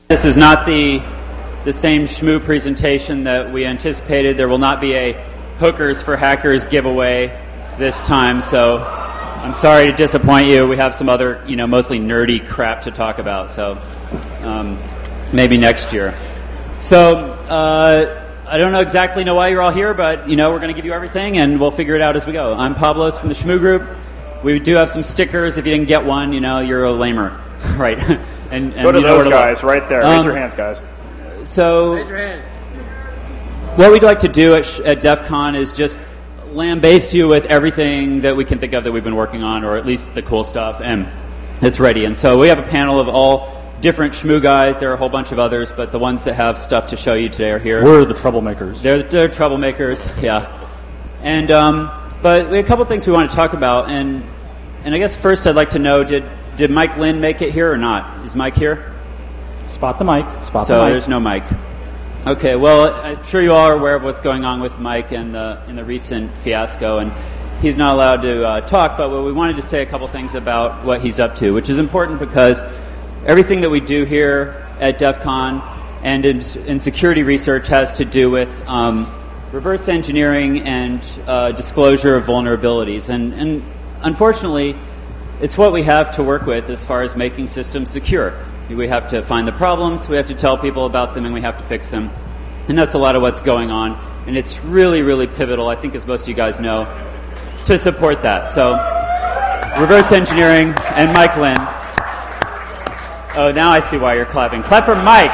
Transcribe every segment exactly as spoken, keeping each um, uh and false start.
This is not the the same Shmoo presentation that we anticipated. There will not be a Hookers for Hackers giveaway this time, so I'm sorry to disappoint you. We have some other, you know, mostly nerdy crap to talk about, so um, maybe next year. So uh, I don't know exactly know why you're all here, but you know we're going to give you everything, and we'll figure it out as we go. I'm Pablos from the Shmoo Group. We do have some stickers. If you didn't get one, you know you're a lamer, right? And, and Go to you know those guys right there. Um, Raise your hands, guys. So, Raise your hand. What we'd like to do at, at DEF CON is just lambaste you with everything that we can think of that we've been working on, or at least the cool stuff, and it's ready. And so we have a panel of all different Shmoo guys. There are a whole bunch of others, but the ones that have stuff to show you today are here. We're the troublemakers. They're, they're troublemakers, yeah. And um, but we have a couple things we want to talk about, and and I guess first I'd like to know, did did Mike Lynn make it here or not? Is Mike here? Spot the mic. Spot so the mic. There's no Mike. Okay, well, I'm sure you all are aware of what's going on with Mike and the in the recent fiasco, and he's not allowed to uh, talk, but we wanted to say a couple things about what he's up to, which is important because everything that we do here at DEF CON and in, in security research has to do with um, reverse engineering and uh, disclosure of vulnerabilities. And, and unfortunately, it's what we have to work with as far as making systems secure. We have to find the problems, we have to tell people about them, and we have to fix them. And that's a lot of what's going on. And it's really, really pivotal, I think as most of you guys know, to support that. So, reverse engineering and Mike Lynn. Oh, now I see why you're clapping. Clap for Mike!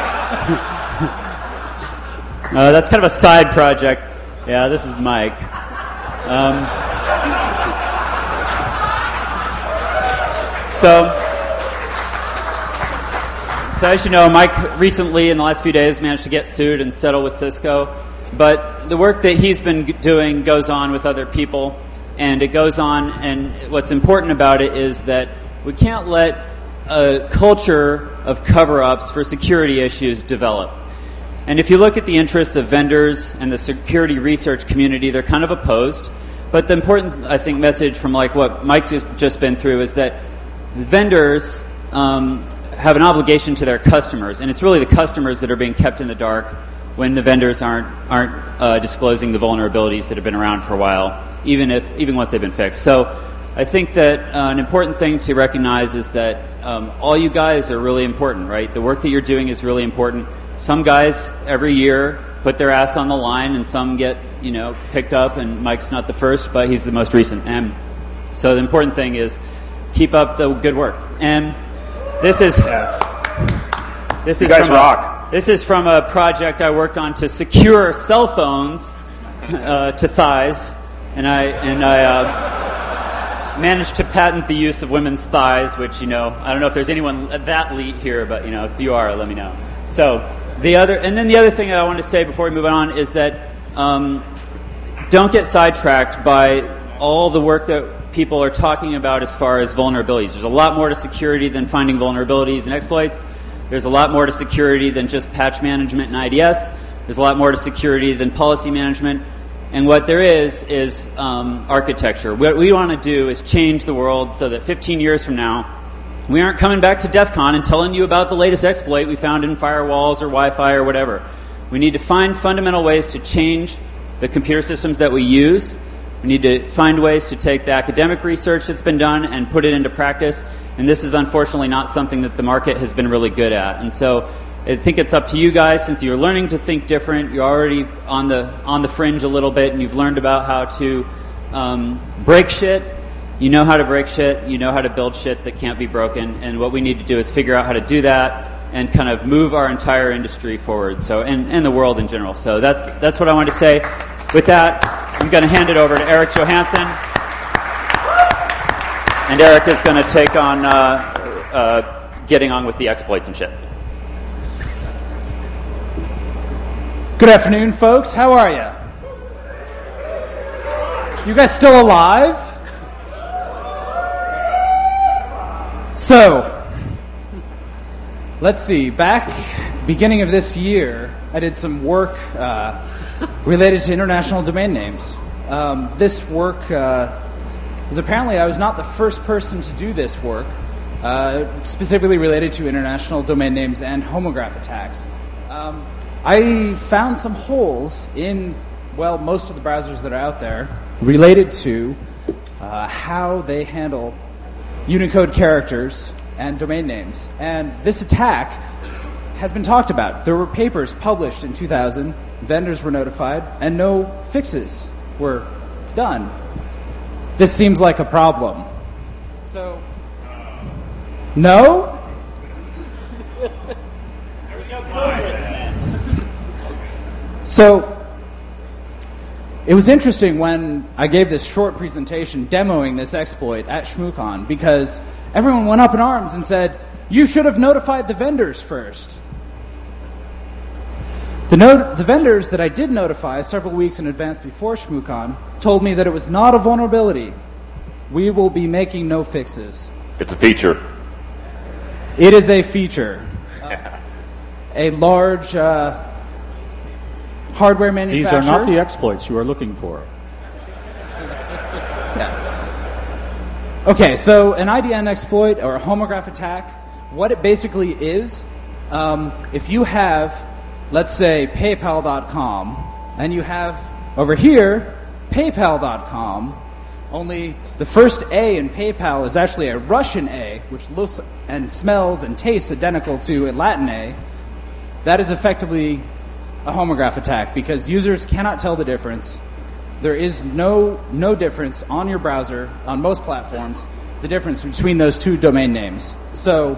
uh, that's kind of a side project. Yeah, this is Mike. Um, so... So as you know, Mike recently, in the last few days, managed to get sued and settle with Cisco. But the work that he's been doing goes on with other people, and it goes on, and what's important about it is that we can't let a culture of cover-ups for security issues develop. And if you look at the interests of vendors and the security research community, they're kind of opposed. But the important, I think, message from like what Mike's just been through is that vendors... Um, have an obligation to their customers, and it's really the customers that are being kept in the dark when the vendors aren't aren't uh, disclosing the vulnerabilities that have been around for a while, even if even once they've been fixed. So I think that uh, an important thing to recognize is that um, all you guys are really important, right? The work that you're doing is really important. Some guys every year put their ass on the line, and some get you know picked up. And Mike's not the first, but he's the most recent. And so the important thing is keep up the good work. And This is yeah. this you is guys from rock. A, this is from a project I worked on to secure cell phones uh, to thighs, and I and I uh, managed to patent the use of women's thighs, which you know I don't know if there's anyone that elite here, but you know if you are, let me know. So the other and then the other thing that I want to say before we move on is that um, don't get sidetracked by all the work that people are talking about as far as vulnerabilities. There's a lot more to security than finding vulnerabilities and exploits. There's a lot more to security than just patch management and I D S. There's a lot more to security than policy management. And what there is is um, architecture. What we want to do is change the world so that fifteen years from now, we aren't coming back to DEF CON and telling you about the latest exploit we found in firewalls or Wi-Fi or whatever. We need to find fundamental ways to change the computer systems that we use. We need to find ways to take the academic research that's been done and put it into practice. And this is unfortunately not something that the market has been really good at. And so I think it's up to you guys, since you're learning to think different, you're already on the on the fringe a little bit, and you've learned about how to um, break shit. You know how to break shit. You know how to build shit that can't be broken. And what we need to do is figure out how to do that and kind of move our entire industry forward. So and, and the world in general. So that's that's what I wanted to say. With that, I'm going to hand it over to Eric Johansson. And Eric is going to take on uh, uh, getting on with the exploits and shit. Good afternoon, folks. How are you? You guys still alive? So, let's see. Back at the beginning of this year, I did some work uh, related to international domain names. Um, this work uh, was apparently, I was not the first person to do this work, uh, specifically related to international domain names and homograph attacks. Um, I found some holes in, well, most of the browsers that are out there related to uh, how they handle Unicode characters and domain names. And this attack has been talked about. There were papers published in two thousand, vendors were notified, and no fixes were done. This seems like a problem. So, no? So, it was interesting when I gave this short presentation demoing this exploit at ShmooCon, because everyone went up in arms and said, you should have notified the vendors first. The, not- the vendors that I did notify several weeks in advance before ShmooCon told me that it was not a vulnerability. We will be making no fixes. It's a feature. It is a feature. Uh, a large uh, hardware manufacturer. These are not the exploits you are looking for. Yeah. Okay, so an I D N exploit or a homograph attack, what it basically is, um, if you have, let's say, PayPal dot com, and you have over here PayPal dot com, only the first A in PayPal is actually a Russian A, which looks and smells and tastes identical to a Latin A, that is effectively a homograph attack because users cannot tell the difference. There is no no difference on your browser, on most platforms, the difference between those two domain names. So,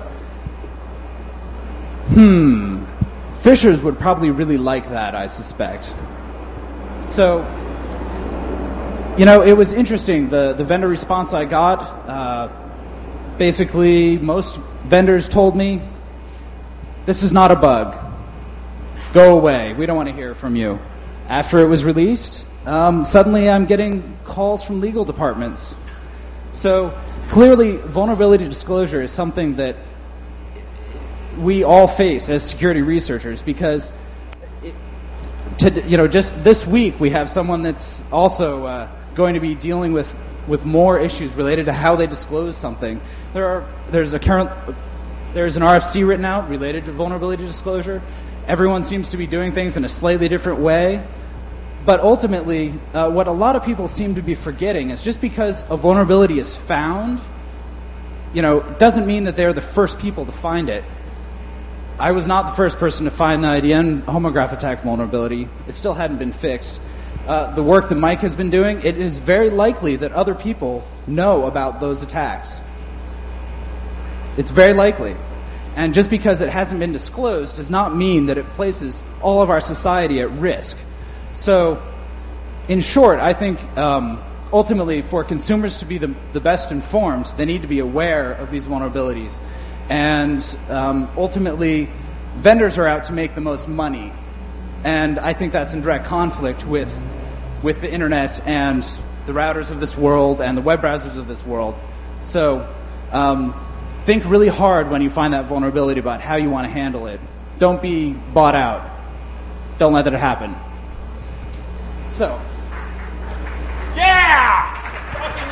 hmm, phishers would probably really like that, I suspect. So, you know, it was interesting, the, the vendor response I got. Uh, basically, most vendors told me, this is not a bug. Go away. We don't want to hear from you. After it was released, um, suddenly I'm getting calls from legal departments. So clearly, vulnerability disclosure is something that we all face as security researchers because, it, to, you know, just this week we have someone that's also uh, going to be dealing with, with more issues related to how they disclose something. There are there's a current there's an R F C written out related to vulnerability disclosure. Everyone seems to be doing things in a slightly different way. But ultimately, uh, what a lot of people seem to be forgetting is just because a vulnerability is found, you know, doesn't mean that they're the first people to find it. I was not the first person to find the I D N homograph attack vulnerability. It still hadn't been fixed. Uh, the work that Mike has been doing, it is very likely that other people know about those attacks. It's very likely. And just because it hasn't been disclosed does not mean that it places all of our society at risk. So, in short, I think um, ultimately for consumers to be the, the best informed, they need to be aware of these vulnerabilities. And um, ultimately, vendors are out to make the most money. And I think that's in direct conflict with, with the internet and the routers of this world and the web browsers of this world. So, um, think really hard when you find that vulnerability about how you want to handle it. Don't be bought out. Don't let that happen. So. Yeah! Fucking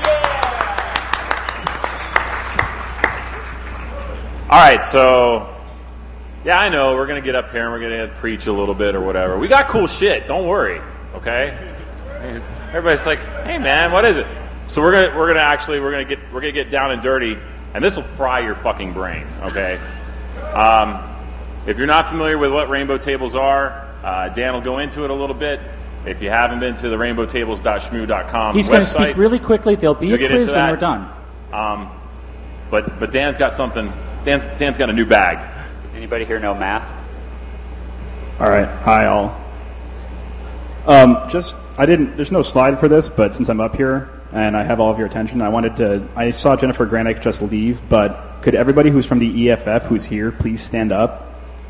yeah! All right, so, yeah, I know, we're going to get up here and we're going to preach a little bit or whatever. We got cool shit, don't worry, okay? Everybody's like, hey, man, what is it? So we're going to we're gonna actually, we're going to get we're gonna get down and dirty. And this will fry your fucking brain, okay? Um, if you're not familiar with what rainbow tables are, uh, Dan will go into it a little bit. If you haven't been to the rainbow tables dot shmoo dot com He's website, going to speak really quickly. There'll be a get quiz into when that. we're done. Um, but but Dan's got something. Dan's Dan's got a new bag. Anybody here know math? All right. Hi, all. Um, just, I didn't, there's no slide for this, but since I'm up here and I have all of your attention, I wanted to, I saw Jennifer Granick just leave, but could everybody who's from the E F F who's here please stand up?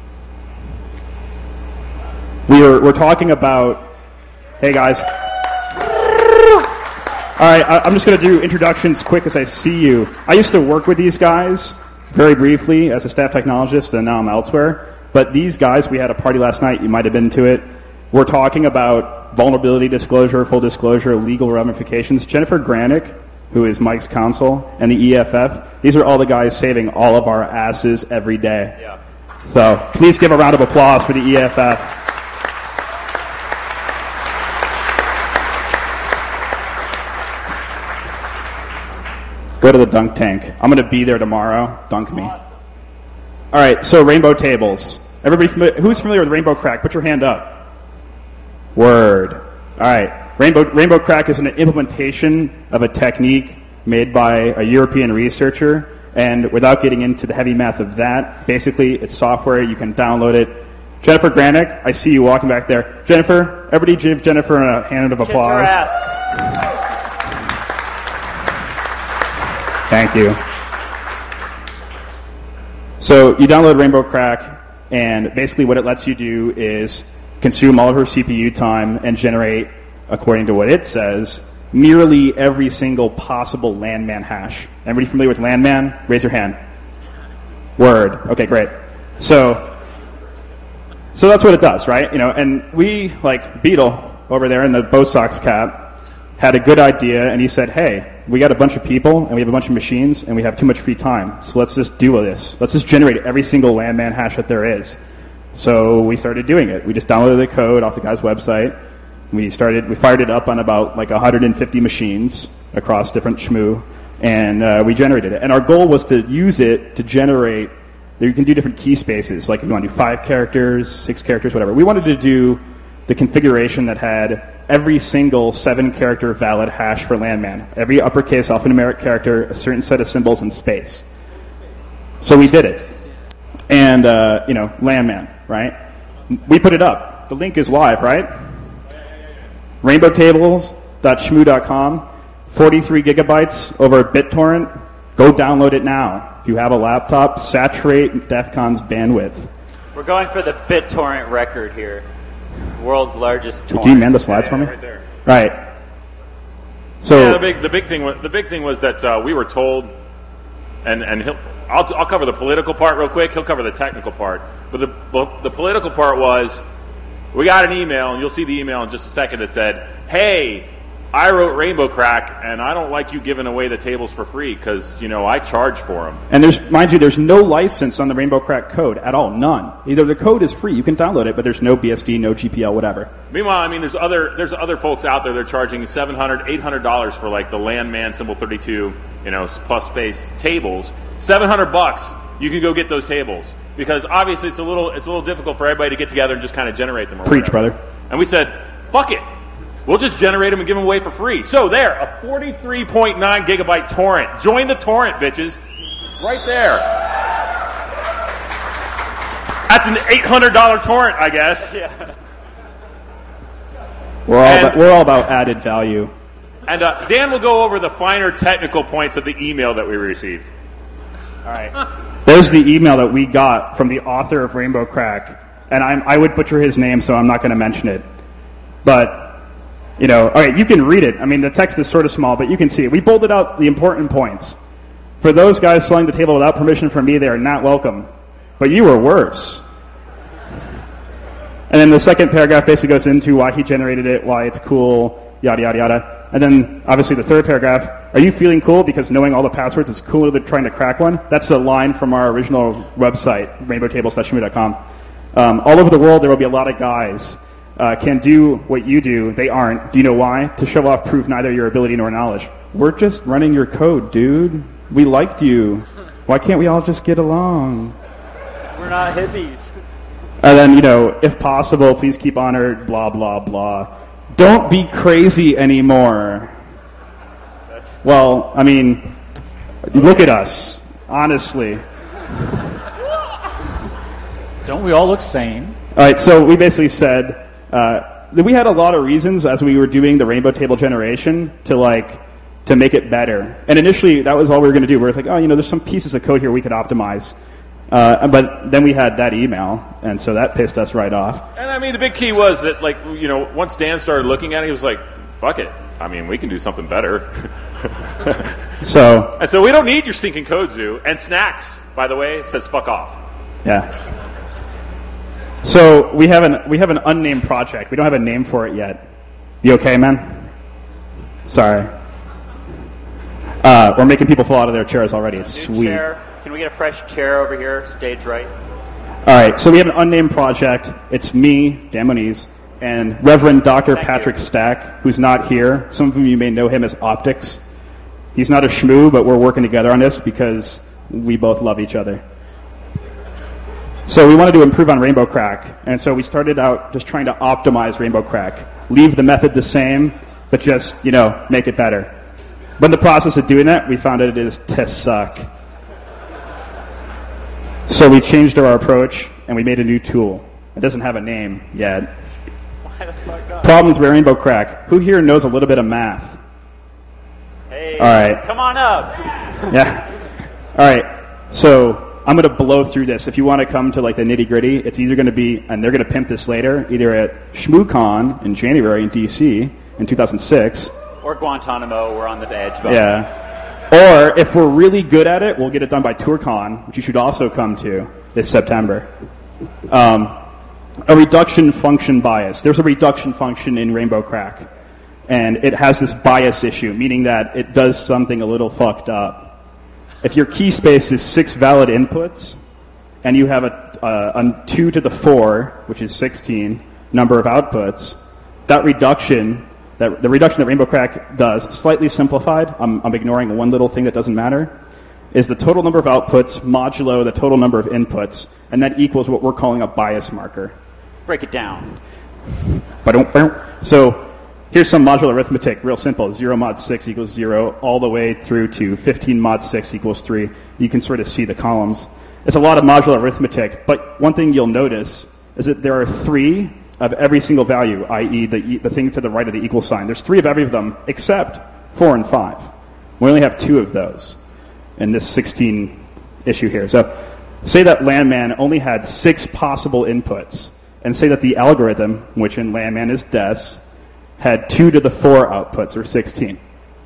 We were, we're talking about, hey guys. All right, I, I'm just going to do introductions quick as I see you. I used to work with these guys very briefly as a staff technologist, and now I'm elsewhere. But these guys, we had a party last night, you might have been to it. We're talking about vulnerability disclosure, full disclosure, legal ramifications. Jennifer Granick who is Mike's counsel, and the E F F. These are all the guys saving all of our asses every day. Yeah. So please give a round of applause for the E F F. Go to the dunk tank. I'm going to be there tomorrow. Dunk me. All right, so rainbow tables. Everybody familiar, who's familiar with Rainbow Crack? Put your hand up. Word. All right. Rainbow, Rainbow Crack is an implementation of a technique made by a European researcher. And without getting into the heavy math of that, basically it's software. You can download it. Jennifer Granick, I see you walking back there. Jennifer, everybody give Jennifer a hand of applause. Kiss her ass. Thank you. So you download Rainbow Crack, and basically what it lets you do is consume all of her C P U time and generate, according to what it says, nearly every single possible Landman hash. Everybody familiar with Landman? Raise your hand. Word. Okay, great. So, so that's what it does, right? You know, and we, like Beetle over there in the Bo Sox cap, had a good idea, and he said, hey, we got a bunch of people, and we have a bunch of machines, and we have too much free time, so let's just do this. Let's just generate every single Landman hash that there is. So we started doing it. We just downloaded the code off the guy's website. We started, we fired it up on about like one hundred fifty machines across different shmoo, and uh, we generated it. And our goal was to use it to generate, you can do different key spaces, like if you want to do five characters, six characters, whatever. We wanted to do the configuration that had every single seven-character valid hash for Landman. Every uppercase alphanumeric character, a certain set of symbols, and space. So we did it. And, uh, you know, Landman, right? We put it up. The link is live, right? rainbow tables dot shmoo dot com, forty-three gigabytes over BitTorrent. Go download it now. If you have a laptop, saturate DEF CON's bandwidth. We're going for the BitTorrent record here. World's largest torrent. Can you man the slides for me? Right there. Right. So yeah, the big the big thing was the big thing was that uh, we were told, and and he'll I'll I'll cover the political part real quick. He'll cover the technical part. But the well, the political part was, we got an email, and you'll see the email in just a second, that said, hey, I wrote Rainbow Crack, and I don't like you giving away the tables for free because, you know, I charge for them. And there's, mind you, there's no license on the Rainbow Crack code at all, none. Either the code is free, you can download it, but there's no B S D, no G P L, whatever. Meanwhile, I mean, there's other there's other folks out there that are charging seven hundred dollars, eight hundred dollars for like the Landman symbol thirty-two, you know, plus space tables. seven hundred bucks, you can go get those tables. Because obviously it's a little it's a little difficult for everybody to get together and just kind of generate them. Or Preach, whatever. brother. And we said, fuck it. We'll just generate them and give them away for free. So there, a forty-three point nine gigabyte torrent. Join the torrent, bitches. Right there. That's an eight hundred dollars torrent, I guess. Yeah. We're all, And- about, we're all about added value. And uh, Dan will go over the finer technical points of the email that we received. All right. There's the email that we got from the author of Rainbow Crack. And I'm, I would butcher his name, so I'm not going to mention it. But, you know, all right, you can read it. I mean, the text is sort of small, but you can see it. We bolded out the important points. For those guys selling the table without permission from me, they are not welcome. But you were worse. And then the second paragraph basically goes into why he generated it, why it's cool, yada, yada, yada. And then, obviously, the third paragraph, are you feeling cool because knowing all the passwords is cooler than trying to crack one? That's a line from our original website, rainbow tables dot shmoo dot com. Um, all over the world, there will be a lot of guys uh, can do what you do. They aren't. Do you know why? To show off proof neither your ability nor knowledge. We're just running your code, dude. We liked you. Why can't we all just get along? We're not hippies. And then, you know, if possible, please keep honored, blah, blah, blah. Don't be crazy anymore. Well, I mean, look at us, honestly. Don't we all look sane? All right, so we basically said uh, that we had a lot of reasons as we were doing the rainbow table generation to like to make it better. And initially, that was all we were going to do. We were like, oh, you know, there's some pieces of code here we could optimize. Uh, but then we had that email, and so that pissed us right off. And I mean, the big key was that, like, you know, once Dan started looking at it, he was like, fuck it. I mean, we can do something better. So, And so we don't need your stinking code zoo. And Snacks, by the way, says fuck off. yeah. So we have an we have an unnamed project. We don't have a name for it yet. You okay, man? Sorry. Uh, we're making people fall out of their chairs already. It's New sweet. chair. Can we get a fresh chair over here, stage right? All right, so we have an unnamed project. It's me, Dan Moniz, and Reverend Doctor Thank Patrick you. Stack, who's not here. Some of you may know him as Optics. He's not a shmoo, but we're working together on this because we both love each other. So we wanted to improve on Rainbow Crack, and so we started out just trying to optimize Rainbow Crack. Leave the method the same, but just, you know, make it better. But in the process of doing that, we found that it is to suck. So we changed our approach, and we made a new tool. It doesn't have a name yet. Why the fuck not? Problems with Rainbow Crack. Who here knows a little bit of math? Hey, All right. come on up. Yeah. All right. So I'm going to blow through this. If you want to come to like the nitty gritty, it's either going to be, and they're going to pimp this later, either at ShmooCon in January in D C in two thousand six. Or Guantanamo, we're on the edge. But Yeah. Or if we're really good at it, we'll get it done by TourCon, which you should also come to this September. Um, a reduction function bias. There's a reduction function in Rainbow Crack, and it has this bias issue, meaning that it does something a little fucked up. If your key space is six valid inputs, and you have a, a, a two to the four, which is sixteen, number of outputs, that reduction, that the reduction that Rainbow Crack does, slightly simplified, I'm, I'm ignoring one little thing that doesn't matter, is the total number of outputs modulo the total number of inputs, and that equals what we're calling a bias marker. break it down. So here's some modular arithmetic, real simple. zero mod six equals zero, all the way through to fifteen mod six equals three. You can sort of see the columns. It's a lot of modular arithmetic, but one thing you'll notice is that there are three of every single value, that is the, the thing to the right of the equal sign. There's three of every of them except four and five. We only have two of those in this sixteen issue here. So say that Landman only had six possible inputs, and say that the algorithm, which in Landman is DES, had two to the four outputs, or sixteen.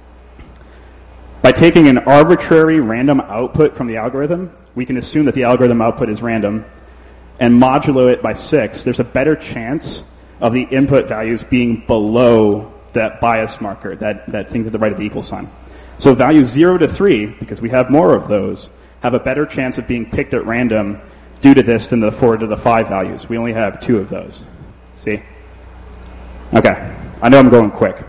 By taking an arbitrary random output from the algorithm, we can assume that the algorithm output is random, and modulo it by six, there's a better chance of the input values being below that bias marker, that, that thing to the right of the equal sign. So values zero to three, because we have more of those, have a better chance of being picked at random due to this than the four to the five values. We only have two of those. See? Okay. I know I'm going quick.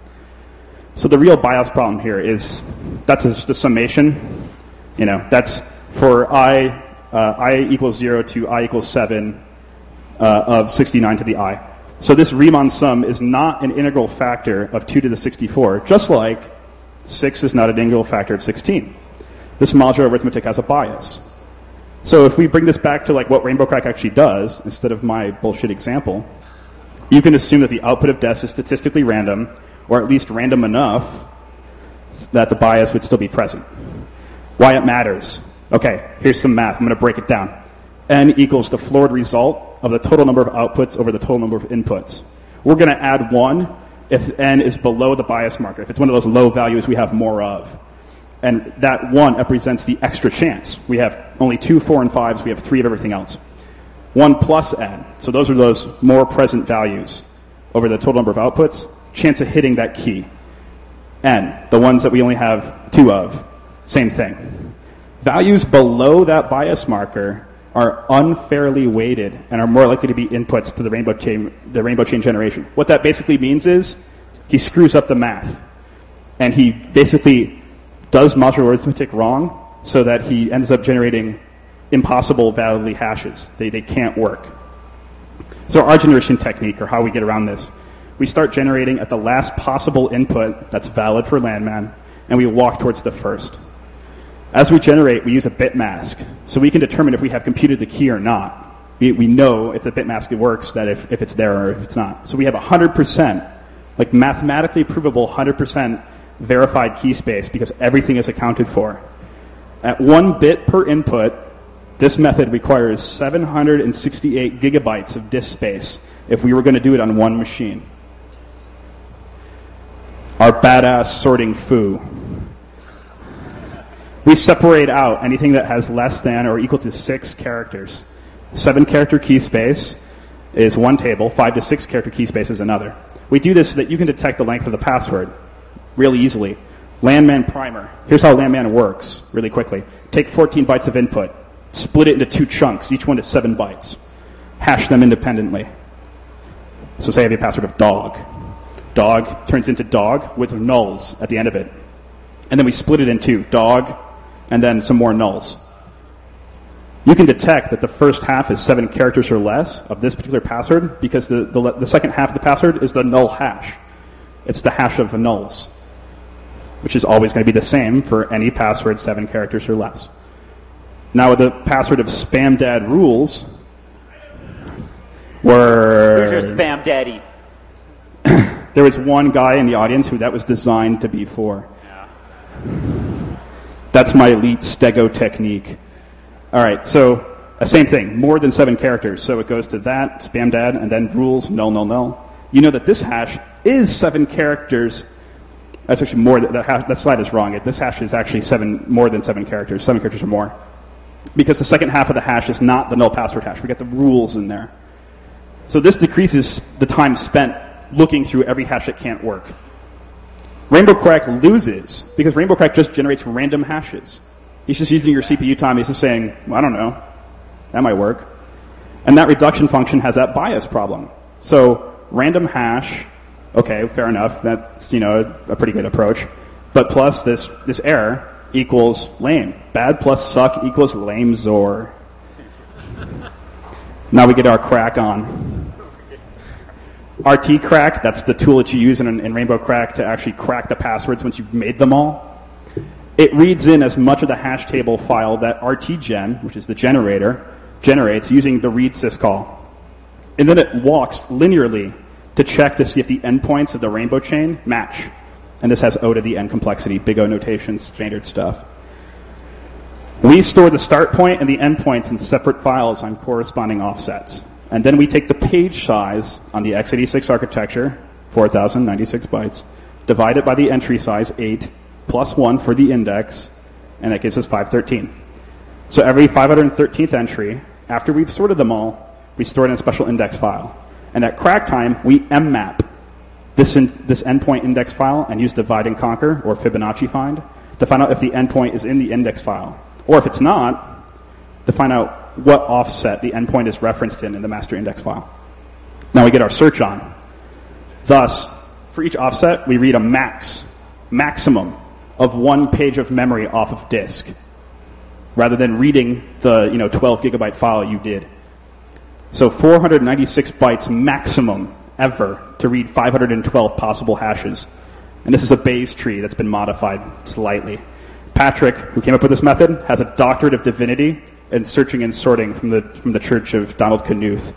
So the real bias problem here is, that's just a summation. You know, that's for i, uh, I equals zero to I equals seven uh, of sixty-nine to the I. So this Riemann sum is not an integral factor of two to the sixty-four, just like six is not an integral factor of sixteen. This modular arithmetic has a bias. So if we bring this back to like what Rainbow Crack actually does, instead of my bullshit example, you can assume that the output of DES is statistically random, or at least random enough that the bias would still be present. Why it matters. Okay, here's some math. I'm going to break it down. N equals the floored result of the total number of outputs over the total number of inputs. We're going to add one if N is below the bias marker. If it's one of those low values we have more of. And that one represents the extra chance. We have only two, four, and fives. We have three of everything else. One plus N. So those are those more present values over the total number of outputs. Chance of hitting that key. N, the ones that we only have two of. Same thing. Values below that bias marker are unfairly weighted and are more likely to be inputs to the rainbow chain, the rainbow chain generation. What that basically means is he screws up the math. And he basically does modular arithmetic wrong so that he ends up generating impossible validly hashes. They, they can't work. So our generation technique, or how we get around this, we start generating at the last possible input that's valid for Landman, and we walk towards the first. As we generate, we use a bit mask, so we can determine if we have computed the key or not. We, we know if the bit mask works, that if, if it's there or if it's not. So we have one hundred percent, like mathematically provable one hundred percent verified key space because everything is accounted for. At one bit per input, this method requires seven hundred sixty-eight gigabytes of disk space if we were going to do it on one machine. Our badass sorting foo. We separate out anything that has less than or equal to six characters. Seven character key space is one table, five to six character key space is another. We do this so that you can detect the length of the password really easily. Landman primer. Here's how Landman works, really quickly. Take fourteen bytes of input, split it into two chunks. Each one is seven bytes. Hash them independently. So say I have a password of dog. Dog turns into dog with nulls at the end of it. And then we split it in two, dog, and then some more nulls. You can detect that the first half is seven characters or less of this particular password because the, the, the second half of the password is the null hash. It's the hash of the nulls, which is always going to be the same for any password seven characters or less. Now, with the password of spam dad rules, were Who's your spam daddy? there was one guy in the audience who that was designed to be for. Yeah. That's my elite stego technique. All right, so uh, same thing, more than seven characters. So it goes to that, spam dad, and then rules, null, null, null. You know that this hash is seven characters. That's actually more, that, hash, that slide is wrong. It, this hash is actually seven, more than seven characters, seven characters or more. Because the second half of the hash is not the null password hash. We got the rules in there. So this decreases the time spent looking through every hash that can't work. Rainbow Crack loses because Rainbow Crack just generates random hashes. He's just using your C P U time. He's just saying, well, I don't know, that might work. And that reduction function has that bias problem. So random hash, okay, fair enough. That's, you know, a pretty good approach. But plus this, this error equals lame. Bad plus suck equals lame Zor. Now we get our crack on. R T crack, that's the tool that you use in, in Rainbow Crack to actually crack the passwords once you've made them all. It reads in as much of the hash table file that R T gen, which is the generator, generates using the read syscall. And then it walks linearly to check to see if the endpoints of the rainbow chain match. And this has O to the n complexity, big O notation, standard stuff. We store the start point and the endpoints in separate files on corresponding offsets. And then we take the page size on the x eighty-six architecture, four thousand ninety-six bytes, divide it by the entry size, eight, plus one for the index, and that gives us five thirteen. So every five hundred thirteenth entry, after we've sorted them all, we store it in a special index file. And at crack time, we mmap this, in, this endpoint index file and use divide and conquer, or Fibonacci find, to find out if the endpoint is in the index file. Or if it's not, to find out what offset the endpoint is referenced in in the master index file. Now we get our search on. Thus, for each offset, we read a max, maximum of one page of memory off of disk, rather than reading the you know twelve gigabyte file you did. So four hundred ninety-six bytes maximum ever to read five hundred twelve possible hashes. And this is a Bayes tree that's been modified slightly. Patrick, who came up with this method, has a doctorate of divinity in searching and sorting from the from the Church of Donald Knuth.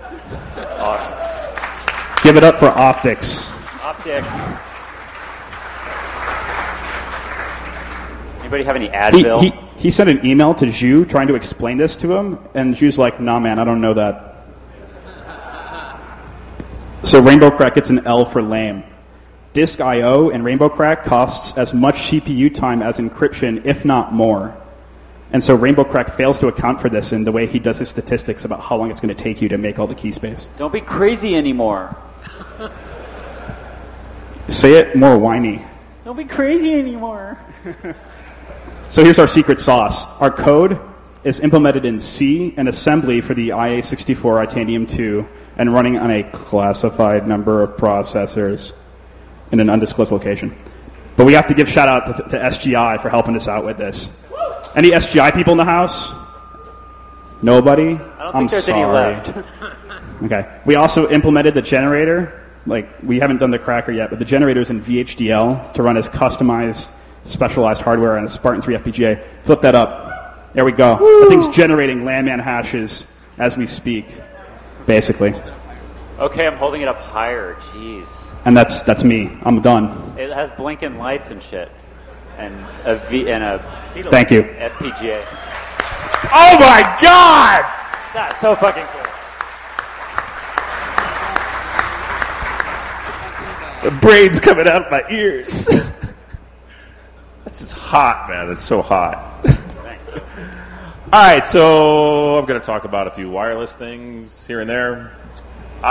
Awesome. Give it up for optics. Optic. Anybody have any He, Advil? he, he sent an email to Zhu trying to explain this to him, and Zhu's like, nah, man, I don't know that. So Rainbow Crack gets an L for lame. Disk I O in Rainbow Crack costs as much C P U time as encryption, if not more. And so Rainbow Crack fails to account for this in the way he does his statistics about how long it's going to take you to make all the key space. Don't be crazy anymore. Say it more whiny. Don't be crazy anymore. So here's our secret sauce. Our code is implemented in C and assembly for the I A sixty-four Itanium two and running on a classified number of processors in an undisclosed location. But we have to give shout out to, to S G I for helping us out with this. Any S G I people in the house? Nobody? I don't think I'm there's sorry. any left. Okay. We also implemented the generator. Like, we haven't done the cracker yet, but the generator is in V H D L to run as customized, specialized hardware on a Spartan three F P G A. Flip that up. There we go. Woo! The thing's generating landman hashes as we speak, basically. Okay, I'm holding it up higher. Jeez. And that's that's me. I'm done. It has blinking lights and shit. And a V and a Thank you. F P G A. Oh my God! That's so fucking cool. The brain's coming out of my ears. That's just hot, man. That's so hot. Thanks. All right, so I'm going to talk about a few wireless things here and there.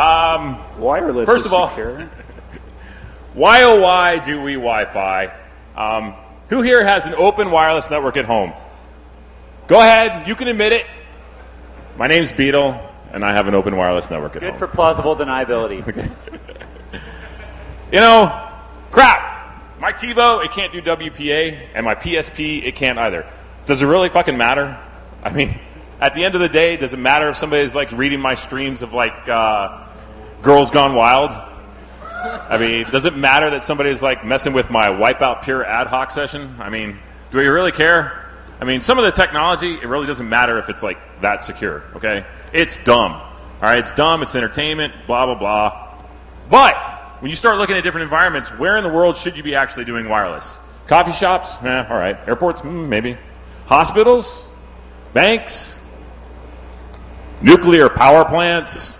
Um, Wireless First is of all, secure. why oh why do we Wi-Fi? Um, who here has an open wireless network at home? Go ahead. You can admit it. My name's Beetle, and I have an open wireless network at Good home. for plausible deniability. Okay. You know, crap. My TiVo, it can't do W P A, and my P S P, it can't either. Does it really fucking matter? I mean, at the end of the day, does it matter if somebody's like reading my streams of like uh, Girls Gone Wild? I mean, does it matter that somebody's like messing with my Wipeout Pure ad hoc session? I mean, do we really care? I mean, some of the technology, it really doesn't matter if it's like that secure, okay? It's dumb. All right, it's dumb, it's entertainment, blah, blah, blah. But when you start looking at different environments, where in the world should you be actually doing wireless? Coffee shops? Eh, all right. Airports? Mm, maybe. Hospitals? Banks? Nuclear power plants?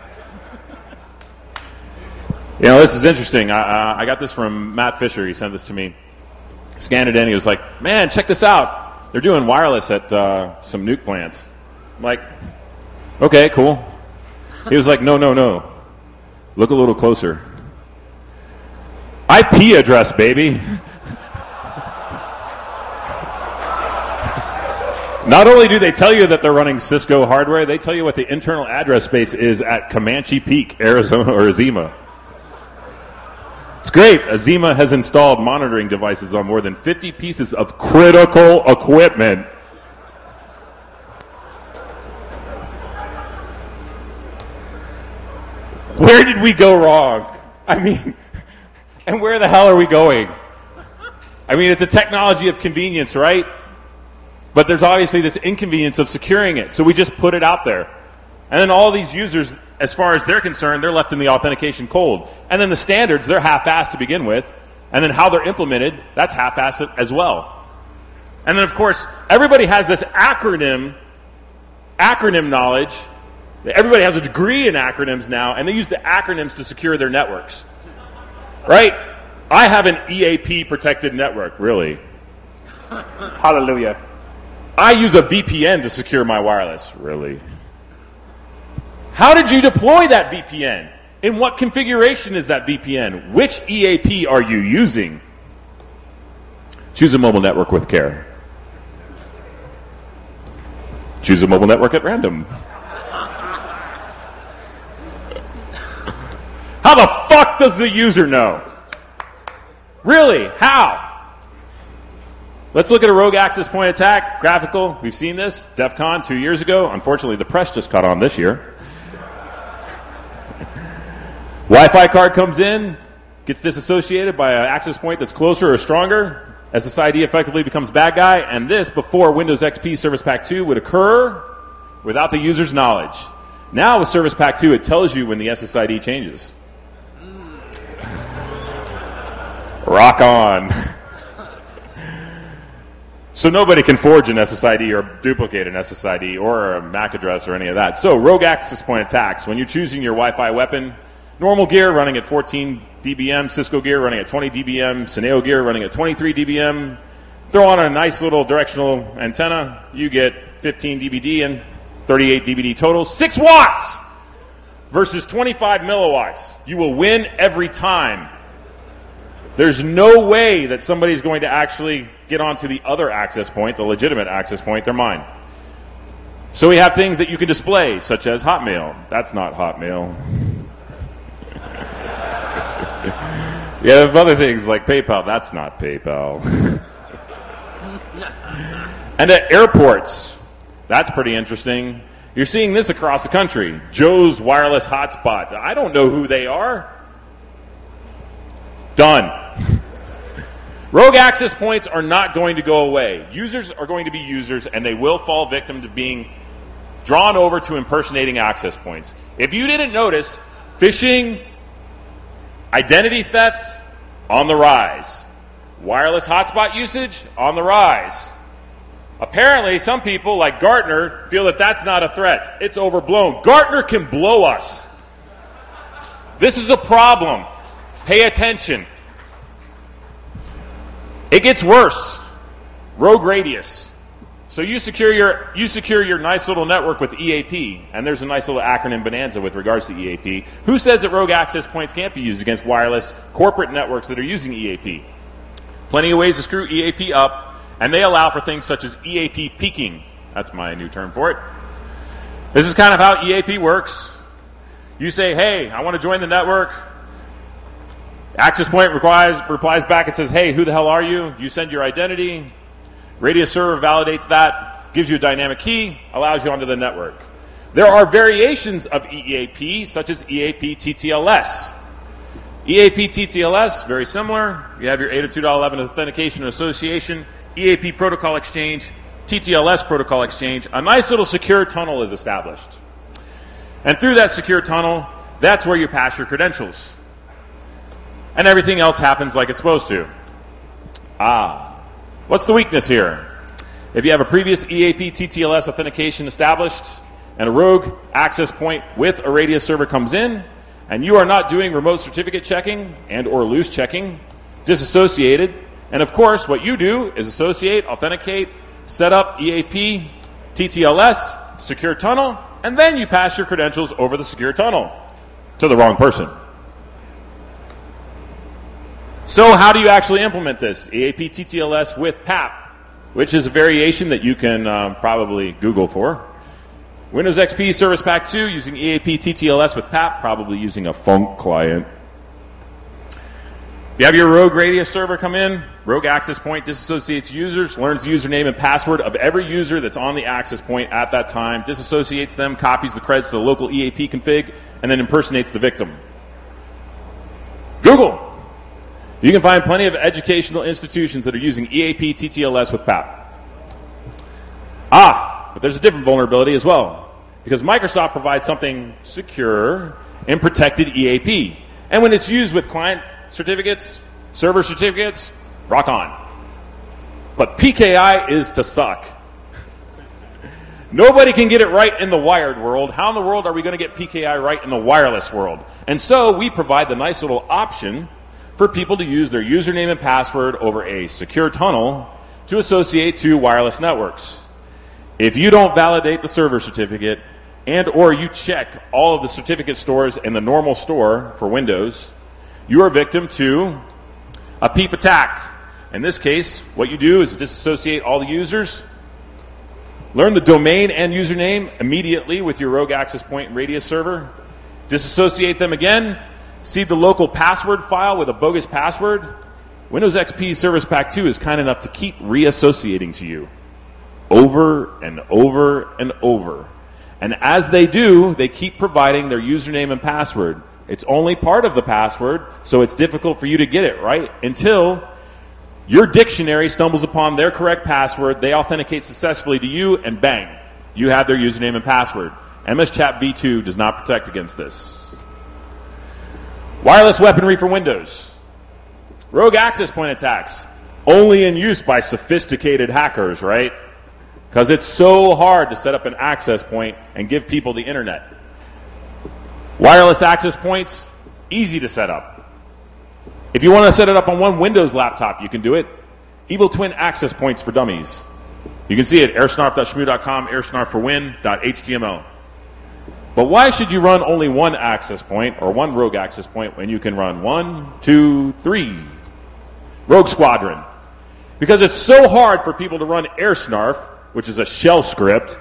You know, this is interesting. I, uh, I got this from Matt Fisher. He sent this to me. Scanned it in. He was like, man, check this out. They're doing wireless at uh, some nuke plants. I'm like, okay, cool. He was like, no, no, no. Look a little closer. I P address, baby. Not only do they tell you that they're running Cisco hardware, they tell you what the internal address space is at Comanche Peak, Arizona, or Azima. It's great. Azima has installed monitoring devices on more than fifty pieces of critical equipment. Where did we go wrong? I mean, and where the hell are we going? I mean, it's a technology of convenience, right? But there's obviously this inconvenience of securing it. So we just put it out there. And then all these users, as far as they're concerned, they're left in the authentication cold. And then the standards, they're half-assed to begin with. And then how they're implemented, that's half-assed as well. And then, of course, everybody has this acronym, acronym knowledge. Everybody has a degree in acronyms now, and they use the acronyms to secure their networks. Right? I have an E A P-protected network, really. Hallelujah. I use a V P N to secure my wireless, really. How did you deploy that V P N? In what configuration is that V P N? Which E A P are you using? Choose a mobile network with care. Choose a mobile network at random. How the fuck does the user know? Really? How? Let's look at a rogue access point attack. Graphical. We've seen this. DEF CON two years ago. Unfortunately, the press just caught on this year. Wi-Fi card comes in, gets disassociated by an access point that's closer or stronger. S S I D effectively becomes bad guy. And this before Windows X P Service Pack two would occur without the user's knowledge. Now with Service Pack two, it tells you when the S S I D changes. Rock on. So nobody can forge an S S I D or duplicate an S S I D or a M A C address or any of that. So rogue access point attacks, when you're choosing your Wi-Fi weapon, normal gear running at fourteen D B M, Cisco gear running at twenty D B M, Cineo gear running at twenty-three D B M, throw on a nice little directional antenna, you get fifteen D B D and thirty-eight D B D total, six watts versus twenty-five milliwatts. You will win every time. There's no way that somebody's going to actually get onto the other access point, the legitimate access point, they're mine. So we have things that you can display, such as Hotmail. That's not Hotmail. You have other things like PayPal. That's not PayPal. And at airports, that's pretty interesting. You're seeing this across the country. Joe's Wireless Hotspot. I don't know who they are. Done. Rogue access points are not going to go away. Users are going to be users, and they will fall victim to being drawn over to impersonating access points. If you didn't notice, phishing, identity theft, on the rise. Wireless hotspot usage, on the rise. Apparently, some people, like Gartner, feel that that's not a threat. It's overblown. Gartner can blow us. This is a problem. Pay attention. It gets worse. Rogue radius. So you secure your you secure your nice little network with E A P, and there's a nice little acronym bonanza with regards to E A P. Who says that rogue access points can't be used against wireless corporate networks that are using E A P? Plenty of ways to screw E A P up, and they allow for things such as E A P peaking. That's my new term for it. This is kind of how E A P works. You say, hey, I want to join the network. Access point replies, replies back and says, hey, who the hell are you? You send your identity. Radius server validates that, gives you a dynamic key, allows you onto the network. There are variations of E A P, such as E A P T T L S. E A P T T L S, very similar. You have your eight oh two dot eleven authentication and association, E A P protocol exchange, T T L S protocol exchange. A nice little secure tunnel is established. And through that secure tunnel, that's where you pass your credentials. And everything else happens like it's supposed to. Ah, what's the weakness here? If you have a previous E A P T T L S authentication established, and a rogue access point with a Radius server comes in, and you are not doing remote certificate checking and or loose checking, disassociated, and of course what you do is associate, authenticate, set up E A P, T T L S, secure tunnel, and then you pass your credentials over the secure tunnel to the wrong person. So how do you actually implement this? E A P T T L S with P A P, which is a variation that you can um, probably Google for. Windows X P Service Pack two using E A P T T L S with P A P, probably using a Funk client. You have your rogue Radius server come in, rogue access point disassociates users, learns the username and password of every user that's on the access point at that time, disassociates them, copies the creds to the local E A P config, and then impersonates the victim. Google. You can find plenty of educational institutions that are using E A P T T L S with P A P. Ah, but there's a different vulnerability as well, because Microsoft provides something secure and protected E A P. And when it's used with client certificates, server certificates, rock on. But P K I is to suck. Nobody can get it right in the wired world. How in the world are we going to get P K I right in the wireless world? And so we provide the nice little option for people to use their username and password over a secure tunnel to associate to wireless networks. If you don't validate the server certificate and or you check all of the certificate stores in the normal store for Windows, you are victim to a PEEP attack. In this case, what you do is disassociate all the users, learn the domain and username immediately with your rogue access point and Radius server, disassociate them again, seed the local password file with a bogus password. Windows X P Service Pack two is kind enough to keep reassociating to you over and over and over. And as they do, they keep providing their username and password. It's only part of the password, so it's difficult for you to get it right until your dictionary stumbles upon their correct password, they authenticate successfully to you, and bang, you have their username and password. M S Chat v two does not protect against this. Wireless weaponry for Windows. Rogue access point attacks. Only in use by sophisticated hackers, right? Because it's so hard to set up an access point and give people the internet. Wireless access points, easy to set up. If you want to set it up on one Windows laptop, you can do it. Evil Twin access points for dummies. You can see it, airsnarf dot shmoo dot com, airsnarf for win dot H T M L. But why should you run only one access point or one rogue access point when you can run one, two, three? Rogue Squadron. Because it's so hard for people to run airsnarf, which is a shell script.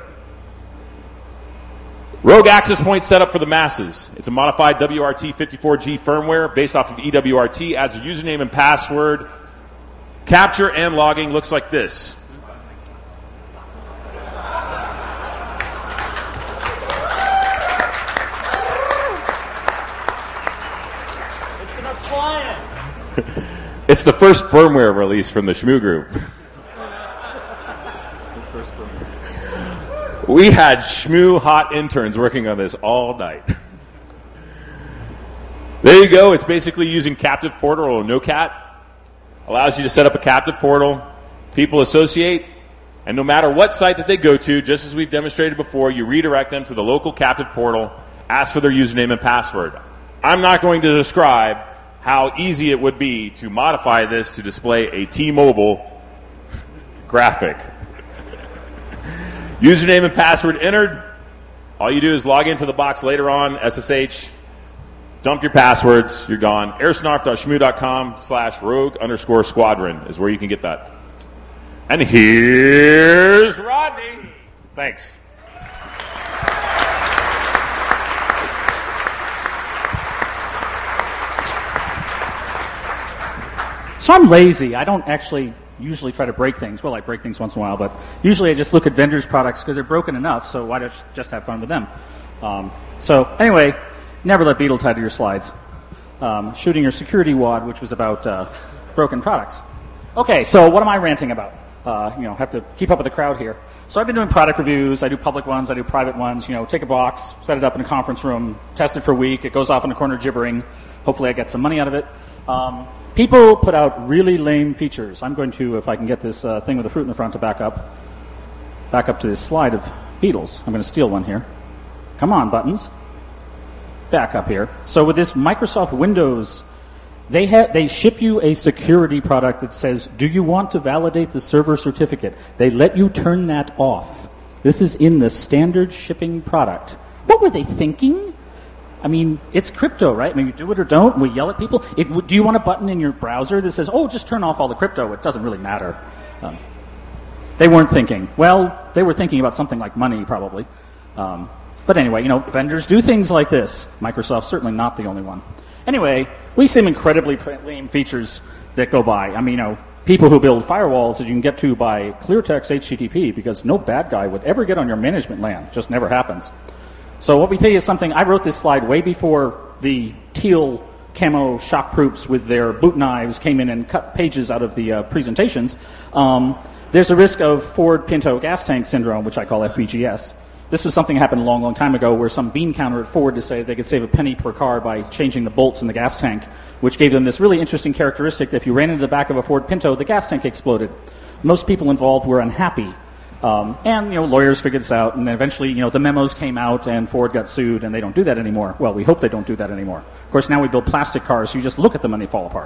Rogue access point set up for the masses. It's a modified W R T fifty-four G firmware based off of E W R T, adds a username and password. Capture and logging looks like this. It's an appliance. It's the first firmware release from the Shmoo Group. We had Shmoo hot interns working on this all night. There you go. It's basically using Captive Portal or NoCat. Allows you to set up a captive portal. People associate. And no matter what site that they go to, just as we've demonstrated before, you redirect them to the local captive portal, ask for their username and password. I'm not going to describe how easy it would be to modify this to display a T-Mobile graphic. Username and password entered. All you do is log into the box later on, S S H, Dump your passwords. You're gone. airsnarf.shmoo.com slash rogue underscore squadron is where you can get that. And here's Rodney. Thanks. So I'm lazy. I don't actually usually try to break things. Well, I break things once in a while, but usually I just look at vendors' products because they're broken enough, so why don't you just have fun with them? Um, so anyway, never let Beetle tie to your slides. Um, shooting your security wad, which was about uh, broken products. Okay, so what am I ranting about? Uh, you know, have to keep up with the crowd here. So I've been doing product reviews. I do public ones. I do private ones. You know, take a box, set it up in a conference room, test it for a week. It goes off in the corner gibbering. Hopefully I get some money out of it. Um, people put out really lame features. I'm going to, if I can get this uh, thing with the fruit in the front to back up, back up to this slide of Beetles. I'm going to steal one here. Come on, buttons. Back up here. So with this Microsoft Windows, they ha- they ship you a security product that says, do you want to validate the server certificate? They let you turn that off. This is in the standard shipping product. What were they thinking? I mean, it's crypto, right? I mean, you do it or don't. We yell at people. If, do you want a button in your browser that says, oh, just turn off all the crypto? It doesn't really matter. Um, they weren't thinking. Well, they were thinking about something like money, probably. Um, but anyway, you know, vendors do things like this. Microsoft's certainly not the only one. Anyway, we see some incredibly lame features that go by. I mean, you know, people who build firewalls that you can get to by cleartext H T T P because no bad guy would ever get on your management LAN. Just never happens. So what we think is something, I wrote this slide way before the teal camo shock troops with their boot knives came in and cut pages out of the uh, presentations. Um, there's a risk of Ford Pinto gas tank syndrome, which I call F B G S. This was something that happened a long, long time ago where some bean counter at Ford decided they could save a penny per car by changing the bolts in the gas tank, which gave them this really interesting characteristic that if you ran into the back of a Ford Pinto, the gas tank exploded. Most people involved were unhappy. Um, and, you know, lawyers figured this out, and then eventually, you know, the memos came out, and Ford got sued, and they don't do that anymore. Well, we hope they don't do that anymore. Of course, now we build plastic cars, so you just look at them and they fall apart.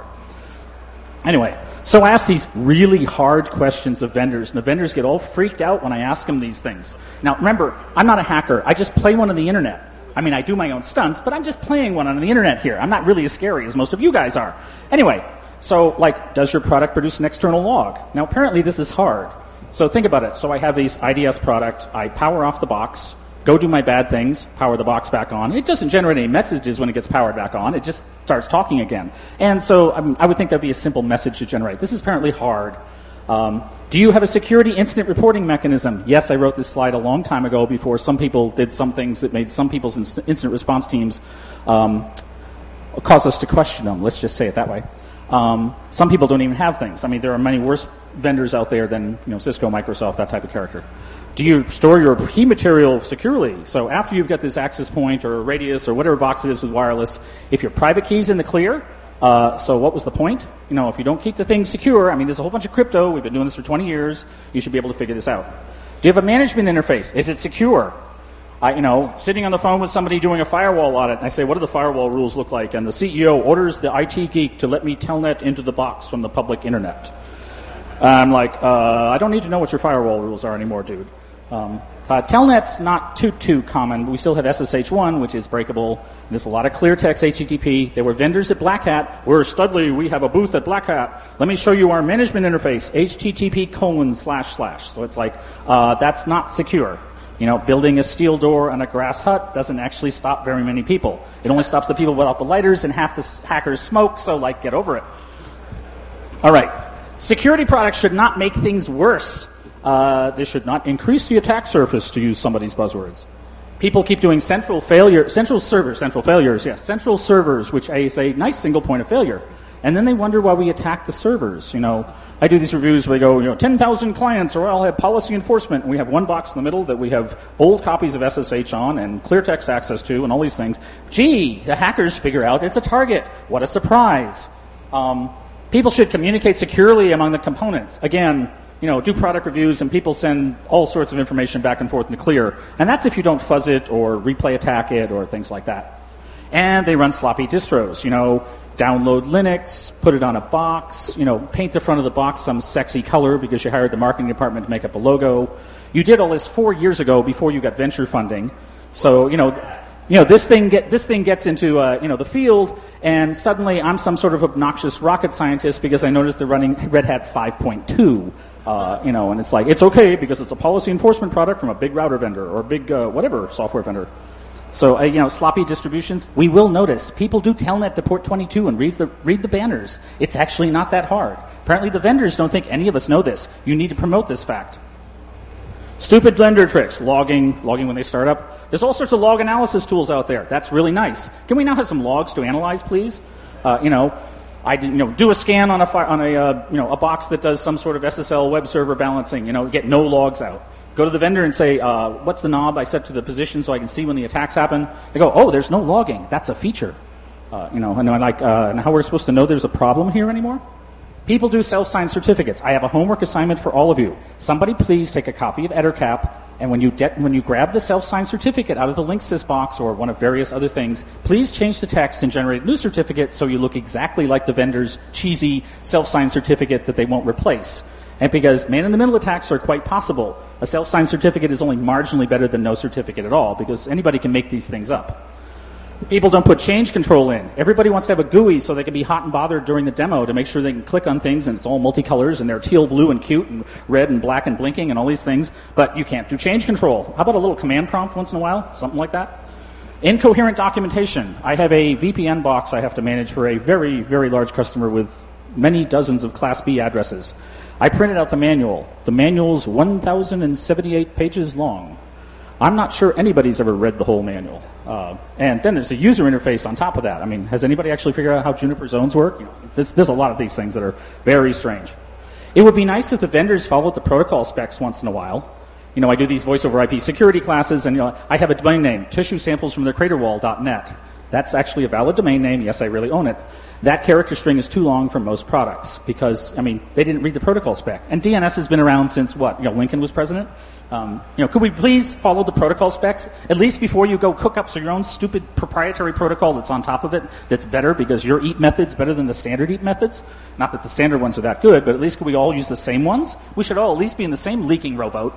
Anyway, so I ask these really hard questions of vendors, and the vendors get all freaked out when I ask them these things. Now, remember, I'm not a hacker. I just play one on the internet. I mean, I do my own stunts, but I'm just playing one on the internet here. I'm not really as scary as most of you guys are. Anyway, so, like, does your product produce an external log? Now, apparently this is hard. So think about it. So I have this I D S product. I power off the box, go do my bad things, power the box back on. It doesn't generate any messages when it gets powered back on. It just starts talking again. And so I, mean, I would think that would be a simple message to generate. This is apparently hard. Um, do you have a security incident reporting mechanism? Yes, I wrote this slide a long time ago before some people did some things that made some people's incident response teams um, cause us to question them. Let's just say it that way. Um, some people don't even have things. I mean, there are many worse vendors out there than, you know, Cisco, Microsoft, that type of character. Do you store your key material securely? So after you've got this access point or radius or whatever box it is with wireless, if your private key's in the clear, uh, so what was the point? You know, if you don't keep the thing secure, I mean, there's a whole bunch of crypto. We've been doing this for twenty years. You should be able to figure this out. Do you have a management interface? Is it secure? I, you know, sitting on the phone with somebody doing a firewall audit, and I say, what do the firewall rules look like? And the C E O orders the I T geek to let me telnet into the box from the public internet. I'm like, uh, I don't need to know what your firewall rules are anymore, dude. Um, uh, telnet's not too, too common. We still have S S H one, which is breakable. There's a lot of clear text H T T P. There were vendors at Black Hat. We're Studley. We have a booth at Black Hat. Let me show you our management interface, H T T P colon slash slash. So it's like, uh, that's not secure. You know, building a steel door on a grass hut doesn't actually stop very many people. It only stops the people without the lighters, and half the hackers smoke, so, like, get over it. All right. Security products should not make things worse. Uh, they should not increase the attack surface, to use somebody's buzzwords. People keep doing central failure, central servers, central failures, yes, central servers, which is a nice single point of failure. And then they wonder why we attack the servers. You know, I do these reviews where they go, you know, ten thousand clients, or I'll have policy enforcement. And we have one box in the middle that we have old copies of S S H on and clear text access to and all these things. Gee, the hackers figure out it's a target. What a surprise. Um, people should communicate securely among the components. Again, you know, do product reviews and people send all sorts of information back and forth in the clear. And that's if you don't fuzz it or replay attack it or things like that. And they run sloppy distros, you know. Download Linux, put it on a box, you know, paint the front of the box some sexy color because you hired the marketing department to make up a logo. You did all this four years ago before you got venture funding. So, you know, you know, this thing get this thing gets into uh, you know the field, and suddenly I'm some sort of obnoxious rocket scientist because I noticed they're running Red Hat five point two. Uh, you know, and it's like it's okay because it's a policy enforcement product from a big router vendor or a big uh, whatever software vendor. So uh, you know, sloppy distributions. We will notice people do telnet to port twenty-two and read the read the banners. It's actually not that hard. Apparently, the vendors don't think any of us know this. You need to promote this fact. Stupid vendor tricks, logging, logging when they start up. There's all sorts of log analysis tools out there. That's really nice. Can we now have some logs to analyze, please? Uh, you know, I you know do a scan on a fi- on a uh, you know a box that does some sort of S S L web server balancing. You know, get no logs out. Go to the vendor and say, uh, what's the knob I set to the position so I can see when the attacks happen? They go, oh, there's no logging. That's a feature. Uh, you know, and I'm like, uh, and how we're supposed to know there's a problem here anymore? People do self-signed certificates. I have a homework assignment for all of you. Somebody please take a copy of EtterCap, and when you get when you grab the self-signed certificate out of the Linksys box or one of various other things, please change the text and generate a new certificate so you look exactly like the vendor's cheesy self-signed certificate that they won't replace. And because man-in-the-middle attacks are quite possible, a self-signed certificate is only marginally better than no certificate at all, because anybody can make these things up. People don't put change control in. Everybody wants to have a G U I so they can be hot and bothered during the demo to make sure they can click on things and it's all multicolors and they're teal, blue, and cute and red and black and blinking and all these things, but you can't do change control. How about a little command prompt once in a while? Something like that? Incoherent documentation. I have a V P N box I have to manage for a very, very large customer with many dozens of Class B addresses. I printed out the manual. The manual's one thousand seventy-eight pages long. I'm not sure anybody's ever read the whole manual. Uh, and then there's a user interface on top of that. I mean, has anybody actually figured out how Juniper zones work? You know, there's, there's a lot of these things that are very strange. It would be nice if the vendors followed the protocol specs once in a while. You know, I do these voice over I P security classes, and you know, I have a domain name, tissue samples from the crater wall dot net. That's actually a valid domain name. Yes, I really own it. That character string is too long for most products because, I mean, they didn't read the protocol spec. And D N S has been around since what? You know, Lincoln was president? Um, you know, could we please follow the protocol specs, at least before you go cook up so your own stupid proprietary protocol that's on top of it that's better because your eat method's better than the standard eat methods? Not that the standard ones are that good, but at least could we all use the same ones? We should all at least be in the same leaking rowboat.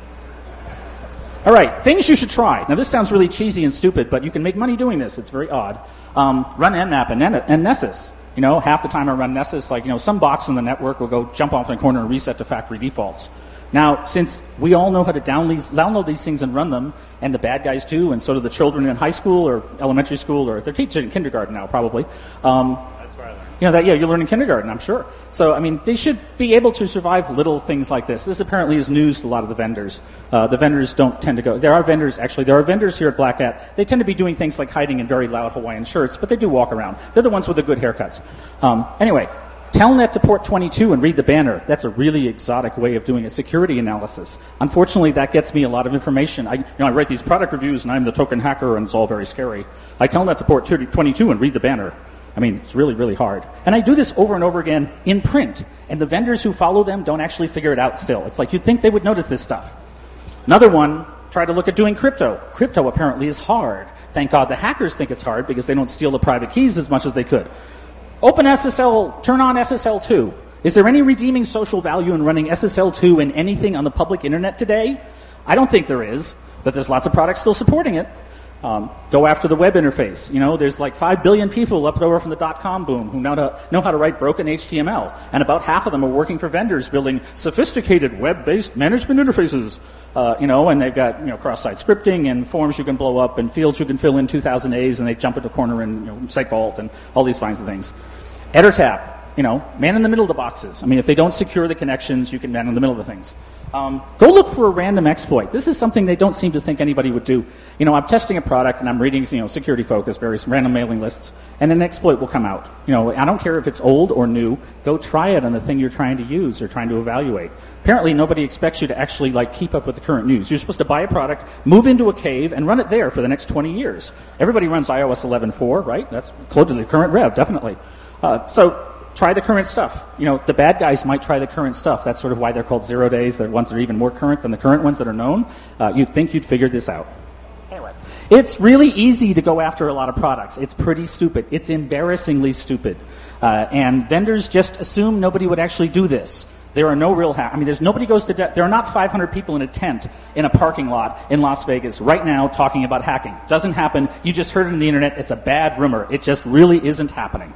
All right, things you should try. Now, this sounds really cheesy and stupid, but you can make money doing this. It's very odd. Um, run Nmap and, and Nessus. You know, half the time I run Nessus, like, you know, some box in the network will go jump off in the corner and reset to factory defaults. Now, since we all know how to download these, download these things and run them, and the bad guys too, and so do the children in high school or elementary school, or they're teaching in kindergarten now, probably. Um, That's where I learned. You know, that, yeah, you learn in kindergarten, I'm sure. So, I mean, they should be able to survive little things like this. This apparently is news to a lot of the vendors. Uh, the vendors don't tend to go. There are vendors, actually, there are vendors here at Black Hat. They tend to be doing things like hiding in very loud Hawaiian shirts, but they do walk around. They're the ones with the good haircuts. Um, anyway, telnet to port twenty-two and read the banner. That's a really exotic way of doing a security analysis. Unfortunately, that gets me a lot of information. I, you know, I write these product reviews, and I'm the token hacker, and it's all very scary. I telnet to port twenty-two and read the banner. I mean, it's really, really hard. And I do this over and over again in print, and the vendors who follow them don't actually figure it out still. It's like you'd think they would notice this stuff. Another one, try to look at doing crypto. Crypto apparently is hard. Thank God the hackers think it's hard because they don't steal the private keys as much as they could. Open S S L, turn on S S L two. Is there any redeeming social value in running S S L two in anything on the public internet today? I don't think there is, but there's lots of products still supporting it. Um, go after the web interface. You know, there's like five billion people left over from the dot-com boom who know, to, know how to write broken H T M L, and about half of them are working for vendors building sophisticated web-based management interfaces. Uh, you know, and they've got, you know, cross-site scripting and forms you can blow up and fields you can fill in two thousand A's, and they jump into the corner in, you know, SiteVault and all these kinds of things. EtterTap, you know, man in the middle of the boxes. I mean, if they don't secure the connections, you can man in the middle of the things. Um, go look for a random exploit. This is something they don't seem to think anybody would do. You know, I'm testing a product and I'm reading, you know, security focus, various random mailing lists, and an exploit will come out. You know, I don't care if it's old or new. Go try it on the thing you're trying to use or trying to evaluate. Apparently, nobody expects you to actually, like, keep up with the current news. You're supposed to buy a product, move into a cave, and run it there for the next twenty years. Everybody runs i O S eleven point four, right? That's close to the current rev, definitely. Uh, so try the current stuff. You know, the bad guys might try the current stuff. That's sort of why they're called zero days. They're ones that are even more current than the current ones that are known. Uh, you'd think you'd figured this out. Anyway, It's really easy to go after a lot of products. It's pretty stupid. It's embarrassingly stupid. Uh, and vendors just assume nobody would actually do this. There are no real hack. I mean, there's nobody goes to death. There are not five hundred people in a tent in a parking lot in Las Vegas right now talking about hacking. Doesn't happen. You just heard it on the internet. It's a bad rumor. It just really isn't happening.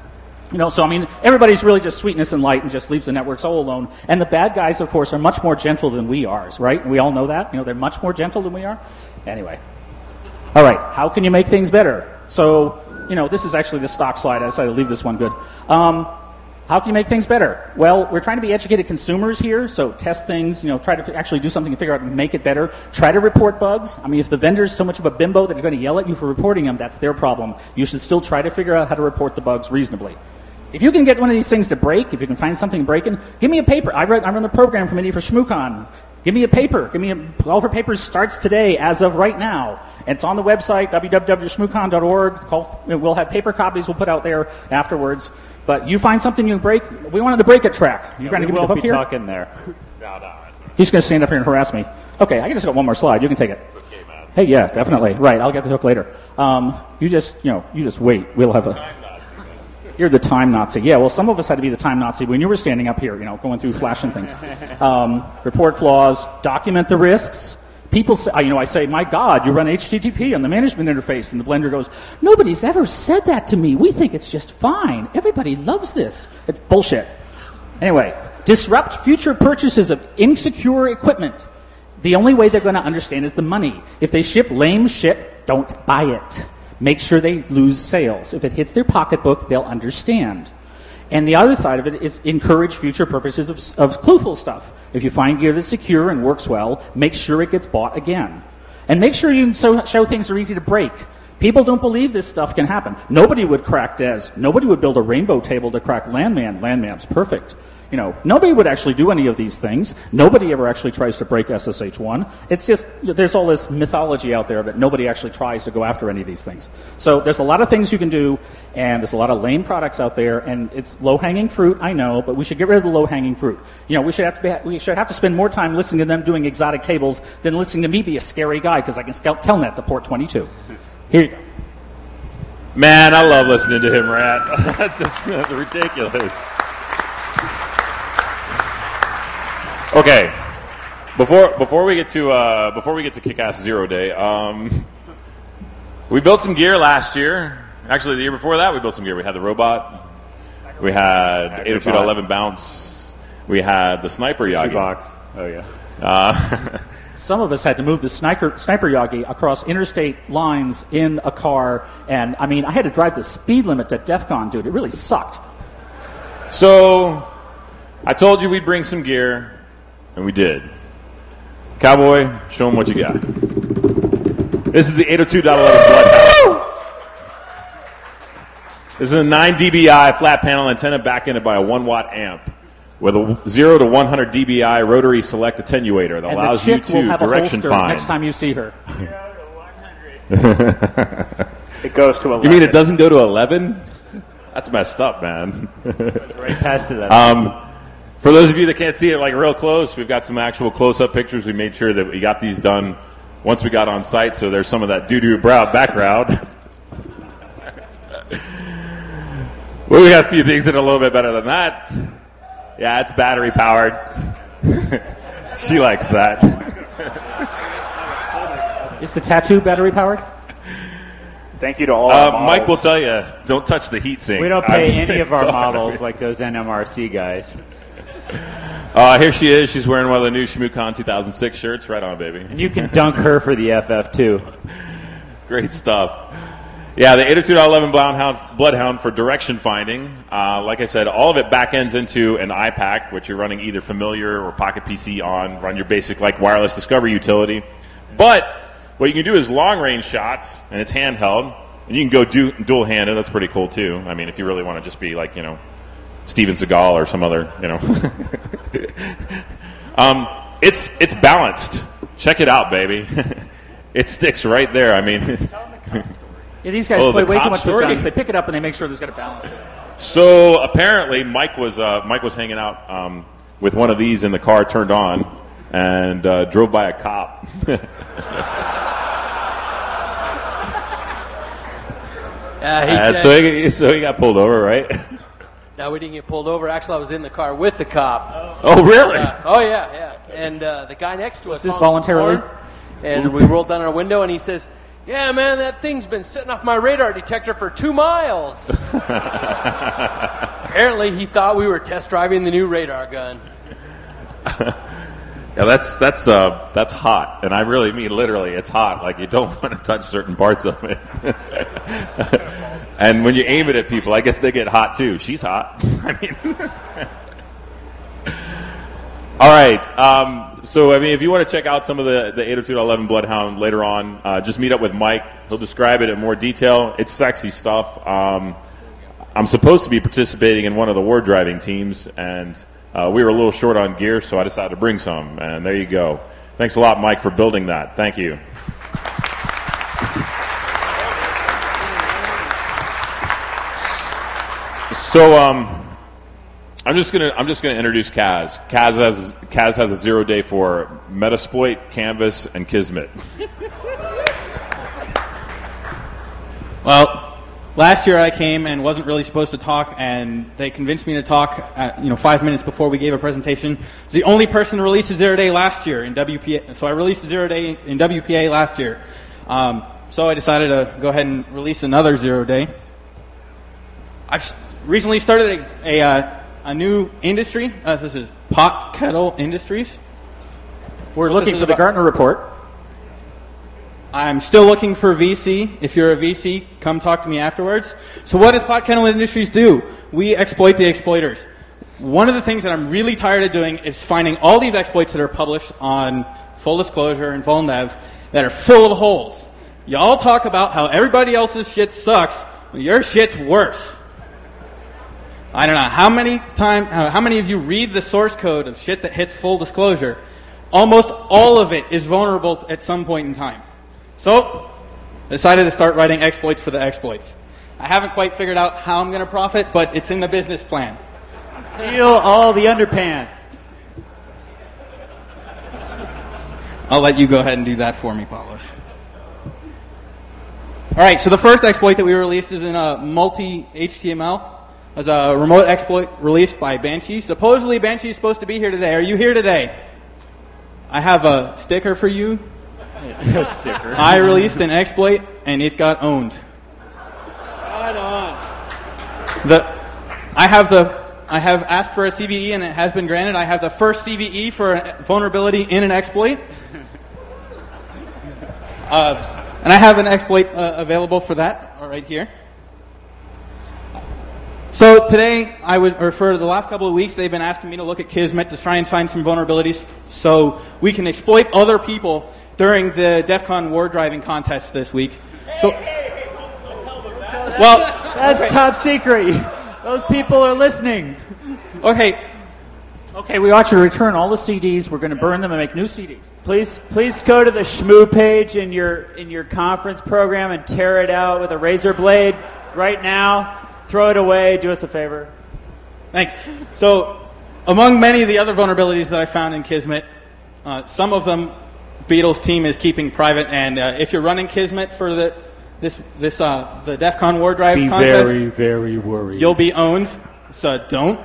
You know, so I mean, everybody's really just sweetness and light and just leaves the networks all alone. And the bad guys, of course, are much more gentle than we are, right? We all know that. You know, they're much more gentle than we are. Anyway. All right. How can you make things better? So, you know, this is actually the stock slide. I decided to leave this one good. Um, How can you make things better? Well, we're trying to be educated consumers here, so test things, you know, try to f- actually do something to figure out and make it better. Try to report bugs. I mean, if the vendor's so much of a bimbo that they're going to yell at you for reporting them, that's their problem. You should still try to figure out how to report the bugs reasonably. If you can get one of these things to break, if you can find something breaking, give me a paper. I, read, I run the program committee for ShmooCon. Give me a paper. Give me a, Call for Papers starts today as of right now. And it's on the website, w w w dot shmoocon dot org. Call, we'll have paper copies we'll put out there afterwards. But you find something you can break. We wanted to break a track. You're yeah, going to give me me the the hook here? talking there. No, no. He's going to stand up here and harass me. Okay, I can just got one more slide. You can take it. It's okay, man. Hey, yeah, definitely. Right, I'll get the hook later. Um, you just, you know, you just wait. We'll have a... You're the time Nazi. Yeah, well, some of us had to be the time Nazi when you were standing up here, you know, going through flashing things. Um, report flaws, document the risks. People say, you know, I say, my God, you run H T T P on the management interface. And the Blender goes, nobody's ever said that to me. We think it's just fine. Everybody loves this. It's bullshit. Anyway, disrupt future purchases of insecure equipment. The only way they're going to understand is the money. If they ship lame shit, don't buy it. Make sure they lose sales. If it hits their pocketbook, they'll understand. And the other side of it is encourage future purchases of, of clueful stuff. If you find gear that's secure and works well, make sure it gets bought again. And make sure you so, show things are easy to break. People don't believe this stuff can happen. Nobody would crack D E S. Nobody would build a rainbow table to crack Landman. Landman's perfect. You know, nobody would actually do any of these things. Nobody ever actually tries to break S S H one. It's just, there's all this mythology out there that nobody actually tries to go after any of these things. So there's a lot of things you can do, and there's a lot of lame products out there, and it's low-hanging fruit, I know, but we should get rid of the low-hanging fruit. You know, we should have to be, we should have to spend more time listening to them doing exotic tables than listening to me be a scary guy, because I can scout telnet to port twenty-two. Here you go. Man, I love listening to him rant. That's just that's ridiculous. Okay, before before we get to uh, before we get to Kick-Ass Zero Day, um, we built some gear last year. Actually, the year before that, we built some gear. We had the robot, we had eight oh two dot eleven bounce, we had the sniper Yagi. Box. Oh yeah. Uh, Some of us had to move the sniper, sniper Yagi across interstate lines in a car, and I mean, I had to drive the speed limit to DEF CON, dude. It really sucked. so, I told you we'd bring some gear. And we did. Cowboy, show them what you got. This is the eight oh two dot eleven Bloodhound. This is a nine D B I flat panel antenna back-ended by a one watt amp with a zero to one hundred D B I rotary select attenuator that And allows the you chick will to have direction a holster find. next time you see her. It goes to eleven. You mean it doesn't go to eleven? That's messed up, man. Right past to that. Um, for those of you that can't see it like real close, we've got some actual close-up pictures. We made sure that we got these done once we got on site, so there's some of that doo-doo brow background. Well, we got a few things that are a little bit better than that. Yeah, it's battery-powered. She likes that. Is the tattoo battery powered? Thank you to all our Uh, models. Mike will tell you, don't touch the heat sink. we don't pay I mean, any of our it's models gone. like those N M R C guys. Uh, here she is. She's wearing one of the new ShmooCon two thousand six shirts. Right on, baby. And you can dunk her for the F F too. Great stuff. Yeah, the eight oh two dot eleven Bloodhound, Bloodhound for direction finding. Uh, like I said, all of it back ends into an I PAC, which you're running either Familiar or Pocket P C on. Run your basic like wireless discovery utility. But what you can do is long range shots, and it's handheld, and you can go du- dual handed. That's pretty cool too. I mean, if you really want to just be like you know Steven Seagal or some other you know. um, it's it's balanced. Check it out, baby. It sticks right there. I mean. Yeah, these guys Oh, play the way too cop much story? with guns. They pick it up and they make sure there's got a balance to it. So apparently, Mike was uh, Mike was hanging out um, with one of these in the car turned on, and uh, drove by a cop. Yeah, he And said, so he, so he got pulled over, right? no, we didn't get pulled over. Actually, I was in the car with the cop. Oh, really? Uh, oh, yeah, yeah. And uh, the guy next to us... this honked his voluntarily? horn, and we rolled down our window, and he says, yeah, man, that thing's been sitting off my radar detector for two miles. Apparently, he thought we were test driving the new radar gun. Yeah, that's that's uh, that's hot, and I really mean literally. It's hot. Like you don't want to touch certain parts of it. And when you aim it at people, I guess they get hot too. She's hot. I mean, all right. Um, so I mean, if you want to check out some of the the eight oh two eleven Bloodhound later on, uh, just meet up with Mike. He'll describe it in more detail. It's sexy stuff. Um, I'm supposed to be participating in one of the war driving teams, and Uh, we were a little short on gear, so I decided to bring some, and there you go. Thanks a lot, Mike, for building that. Thank you. So, um, I'm just gonna I'm just gonna introduce Kaz. Kaz has Kaz has a zero day for Metasploit, Canvas, and Kismet. Well, last year I came and wasn't really supposed to talk, and they convinced me to talk at, you know, five minutes before we gave a presentation. I was the only person to release a zero day last year in W P A, so I released a zero day in W P A last year. Um, so I decided to go ahead and release another zero day. I've recently started a, a, uh, a new industry. Uh, this is Pot Kettle Industries. We're looking This is for the about- Gartner report. I'm still looking for V C. If you're a V C, come talk to me afterwards. So what does Pot Kettle Industries do? We exploit the exploiters. One of the things that I'm really tired of doing is finding all these exploits that are published on Full Disclosure and Vulnev that are full of holes. Y'all talk about how everybody else's shit sucks, but your shit's worse. I don't know how many time, how many of you read the source code of shit that hits Full Disclosure. Almost all of it is vulnerable at some point in time. So, I decided to start writing exploits for the exploits. I haven't quite figured out how I'm going to profit, but it's in the business plan. Steal all the underpants. I'll let you go ahead and do that for me, Pavlos. All right, so the first exploit that we released is in a multi-H T M L. It was a remote exploit released by Banshee. Supposedly, Banshee is supposed to be here today. Are you here today? I have a sticker for you. A sticker. I released an exploit, and it got owned. Right on. The, I have the, I have asked for a C V E, and it has been granted. I have the first C V E for a vulnerability in an exploit, uh, and I have an exploit uh, available for that right here. So today, I would, or for the last couple of weeks, they've been asking me to look at Kismet to try and find some vulnerabilities, so we can exploit other people during the DEF CON war driving contest this week. So, well, That's okay. top secret. Those people are listening. Okay, Okay, we want you to return all the C Ds. We're going to burn them and make new C Ds. Please, please go to the Shmoo page in your in your conference program and tear it out with a razor blade right now. Throw it away. Do us a favor. thanks. So, among many of the other vulnerabilities that I found in Kismet, uh, some of them Beatles team is keeping private, and uh, if you're running Kismet for the this this uh, the DEF CON War Drive Be contest, very, very worried. you'll be owned. So don't.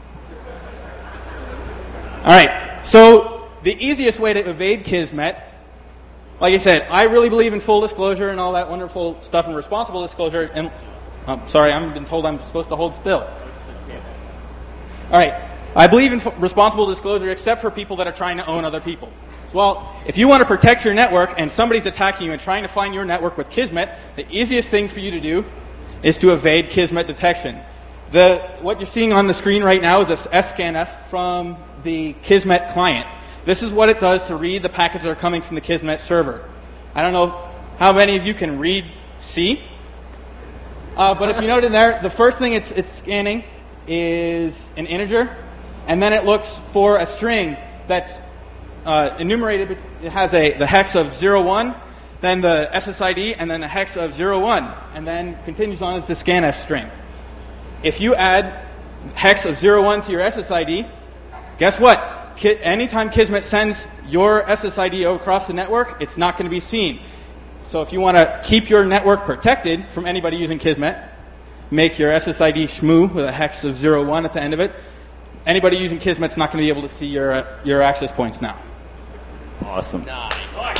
All right. So the easiest way to evade Kismet, like I said, I really believe in full disclosure and all that wonderful stuff and responsible disclosure. And I'm sorry, I've been told I'm supposed to hold still. All right. I believe in f- responsible disclosure, except for people that are trying to own other people. So, well, if you want to protect your network and somebody's attacking you and trying to find your network with Kismet, the easiest thing for you to do is to evade Kismet detection. The what you're seeing on the screen right now is a S scan F from the Kismet client. This is what it does to read the packets that are coming from the Kismet server. I don't know how many of you can read C, uh, but if you note in there, the first thing it's, it's scanning is an integer, and then it looks for a string that's uh, enumerated. It has a the hex of zero one, then the S S I D, and then a hex of zero one, and then continues on. It's a scanf string. If you add hex of zero one to your S S I D, guess what? Ki- anytime Kismet sends your S S I D across the network, it's not going to be seen. So if you want to keep your network protected from anybody using Kismet, make your S S I D shmoo with a hex of zero one at the end of it. Anybody using Kismet's not going to be able to see your uh, your access points now. Awesome. Nice.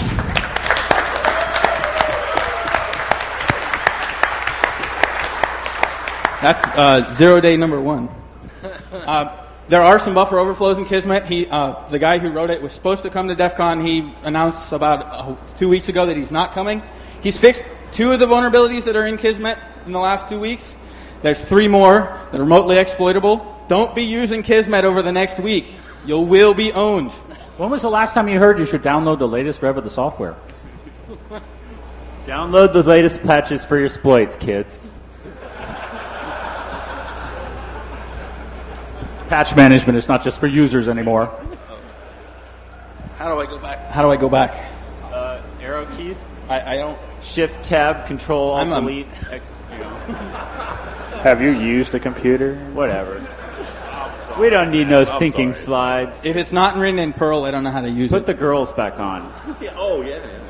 That's uh, zero day number one. Uh, there are some buffer overflows in Kismet. He, uh, the guy who wrote it was supposed to come to DEF CON. He announced about uh, two weeks ago that he's not coming. He's fixed two of the vulnerabilities that are in Kismet in the last two weeks. There's three more that are remotely exploitable. Don't be using Kismet over the next week. You will be owned. When was the last time you heard you should download the latest rev of the software? Download the latest patches for your exploits, kids. Patch management is not just for users anymore. How do I go back? How do I go back? Uh, arrow keys. I, I don't. Shift, tab, control, alt, I'm, um, delete. X, you know. Have you used a computer? Whatever. We don't need no thinking slides. If it's not written in Perl, I don't know how to use Put it. the girls back on. Oh, yeah, man.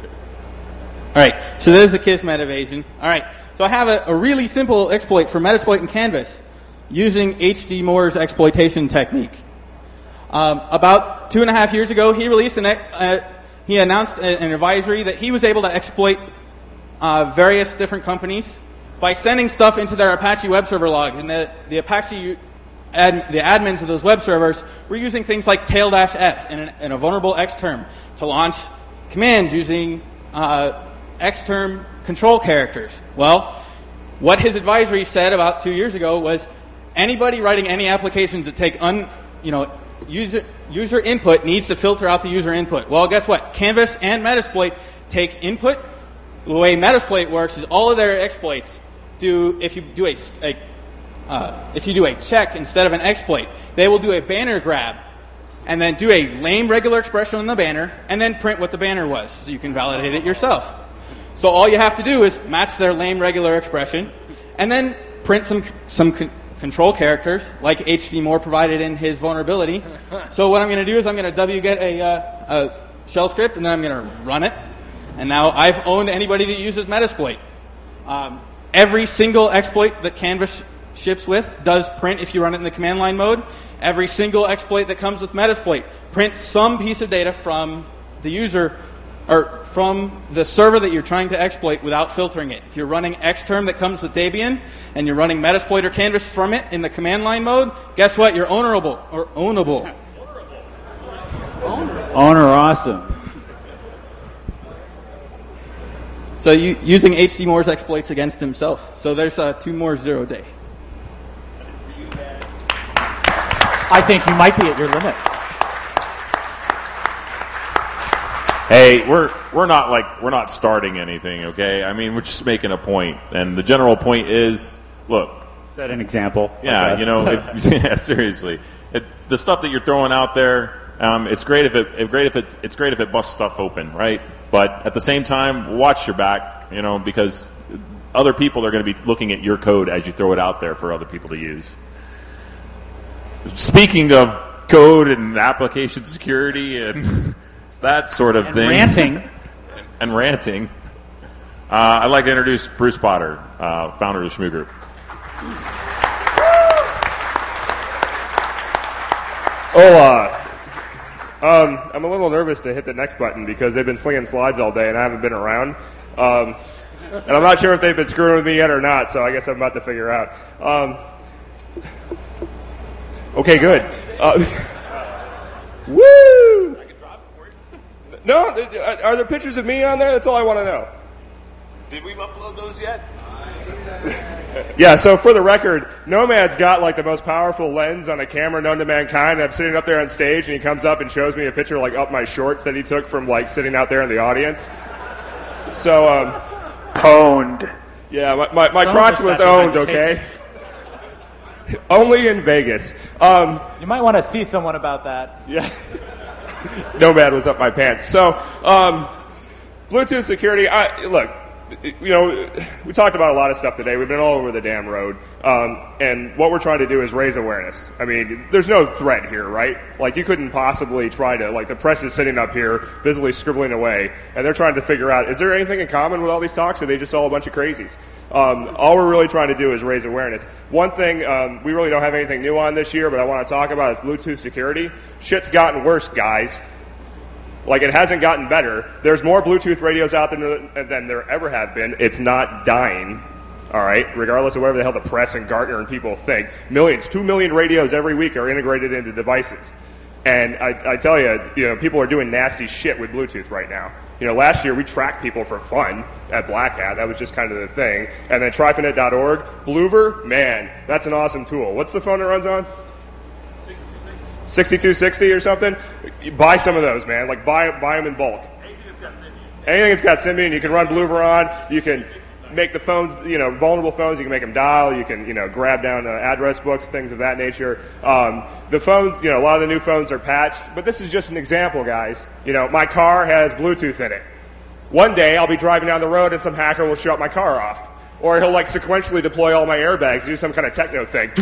All right, so there's the Kismet evasion. All right, so I have a, a really simple exploit for Metasploit and Canvas using H D Moore's exploitation technique. Um, about two and a half years ago, he released an, uh, he announced a, an advisory that he was able to exploit uh, various different companies by sending stuff into their Apache web server logs. And the, the Apache ad, the admins of those web servers were using things like tail-f and, an, and a vulnerable xterm to launch commands using uh, xterm control characters. Well, what his advisory said about two years ago was anybody writing any applications that take un, you know, user user input needs to filter out the user input. Well, guess what? Canvas and Metasploit take input. The way Metasploit works is all of their exploits do if you do a, a uh, if you do a check instead of an exploit, they will do a banner grab and then do a lame regular expression on the banner and then print what the banner was so you can validate it yourself. So all you have to do is match their lame regular expression and then print some some con- control characters like H D Moore provided in his vulnerability. So what I'm going to do is I'm going to wget a, uh, a shell script and then I'm going to run it. And now I've owned anybody that uses Metasploit. Um, every single exploit that Canvas ships with does print if you run it in the command line mode. Every single exploit that comes with Metasploit prints some piece of data from the user or from the server that you're trying to exploit without filtering it. If you're running xterm that comes with Debian and you're running Metasploit or Canvas from it in the command line mode, guess what? You're ownerable or ownable. Owner awesome. So you, using H D Moore's exploits against himself. So there's uh, two more zero day. I think you might be at your limit. Hey, we're we're not like we're not starting anything, okay? I mean, we're just making a point, and the general point is, look. Set an example. Yeah, you know, if, yeah, seriously, it, the stuff that you're throwing out there, um, it's great if it, it great if it's it's great if it busts stuff open, right? But at the same time, watch your back, you know, because other people are going to be looking at your code as you throw it out there for other people to use. Speaking of code and application security and that sort of And thing. ranting. And ranting. Uh, I'd like to introduce Bruce Potter, uh, founder of the Shmoo Group. Oh, uh, um, I'm a little nervous to hit the next button because they've been slinging slides all day and I haven't been around. Um, and I'm not sure if they've been screwing with me yet or not, so I guess I'm about to figure out. Um, okay, good. Uh, woo! No, are there pictures of me on there? That's all I want to know. Did we upload those yet? Yeah, so for the record, Nomad's got like the most powerful lens on a camera known to mankind. I'm sitting up there on stage and he comes up and shows me a picture like up my shorts that he took from like sitting out there in the audience. So, um... Owned. Yeah, my, my, my Some crotch just was sat behind owned, the okay? Only in Vegas. Um, You might want to see someone about that. yeah. Nomad was up my pants. So, um, Bluetooth security, I, look, you know, we talked about a lot of stuff today. We've been all over the damn road. Um, and what we're trying to do is raise awareness. I mean, there's no threat here, right? Like, you couldn't possibly try to, like, the press is sitting up here busily scribbling away, and they're trying to figure out, is there anything in common with all these talks, or are they just all a bunch of crazies? Um, all we're really trying to do is raise awareness. One thing, um, we really don't have anything new on this year, but I want to talk about is Bluetooth security. Shit's gotten worse, guys. Like, it hasn't gotten better. There's more Bluetooth radios out there than there ever have been. It's not dying, all right, regardless of whatever the hell the press and Gartner and people think. Millions, two million radios every week are integrated into devices. And I, I tell you, you know, people are doing nasty shit with Bluetooth right now. You know, last year we tracked people for fun at Black Hat. That was just kind of the thing. And then Trifinet dot org, Bluver, man, that's an awesome tool. What's the phone it runs on? sixty-two sixty or something? You buy some of those, man. Like, buy, buy them in bulk. Anything that's got Symbian, you can run Bluver on. You can make the phones, you know, vulnerable phones, you can make them dial. You can, you know, grab down uh, address books, things of that nature. Um, the phones, you know, a lot of the new phones are patched. But this is just an example, guys. You know, my car has Bluetooth in it. One day, I'll be driving down the road and some hacker will shut my car off. Or he'll, like, sequentially deploy all my airbags, do some kind of techno thing.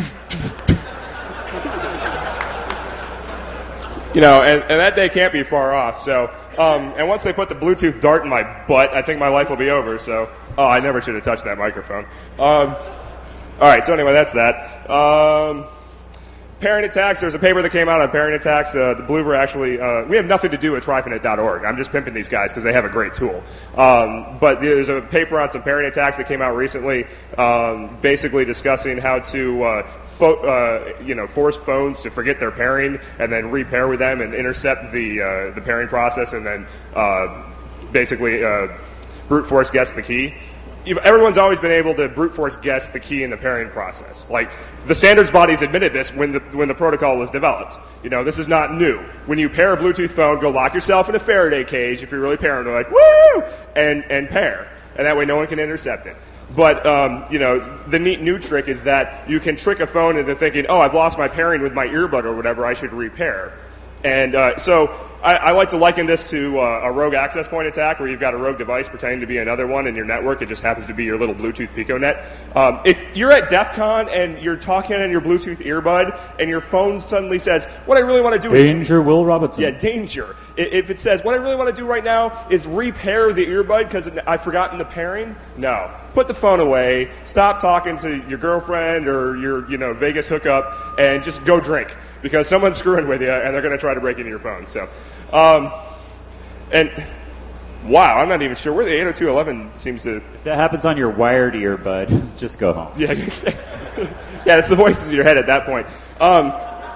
You know, and, and that day can't be far off. So, um, and once they put the Bluetooth dart in my butt, I think my life will be over. So, oh, I never should have touched that microphone. Um, all right. So anyway, that's that. Um, pairing attacks. There's a paper that came out on pairing attacks. Uh, the Bluver actually. Uh, we have nothing to do with Trifinet dot org. I'm just pimping these guys because they have a great tool. Um, but there's a paper on some pairing attacks that came out recently, um, basically discussing how to. Uh, Fo- uh, you know, force phones to forget their pairing and then repair with them and intercept the uh, the pairing process and then uh, basically uh, brute force guess the key. Everyone's always been able to brute force guess the key in the pairing process. Like, the standards bodies admitted this when the when the protocol was developed. You know, this is not new. When you pair a Bluetooth phone, go lock yourself in a Faraday cage if you're really paranoid, woo, and and pair, and that way no one can intercept it. But, um, you know, the neat new trick is that you can trick a phone into thinking, oh, I've lost my pairing with my earbud or whatever, I should repair. And uh, so I, I like to liken this to uh, a rogue access point attack where you've got a rogue device pretending to be another one in your network. It just happens to be your little Bluetooth PicoNet. Um, if you're at DEF CON and you're talking on your Bluetooth earbud and your phone suddenly says, what I really want to do is... Danger, Will Robinson. Yeah, danger. If it says, what I really want to do right now is repair the earbud because I've forgotten the pairing, no. Put the phone away, stop talking to your girlfriend or your, you know, Vegas hookup, and just go drink. Because someone's screwing with you, and they're going to try to break into your phone. So, um, and wow, I'm not even sure where the eight oh two dot eleven seems to. If that happens on your wired earbud, just go home. Yeah, yeah, it's the voices in your head at that point. Um,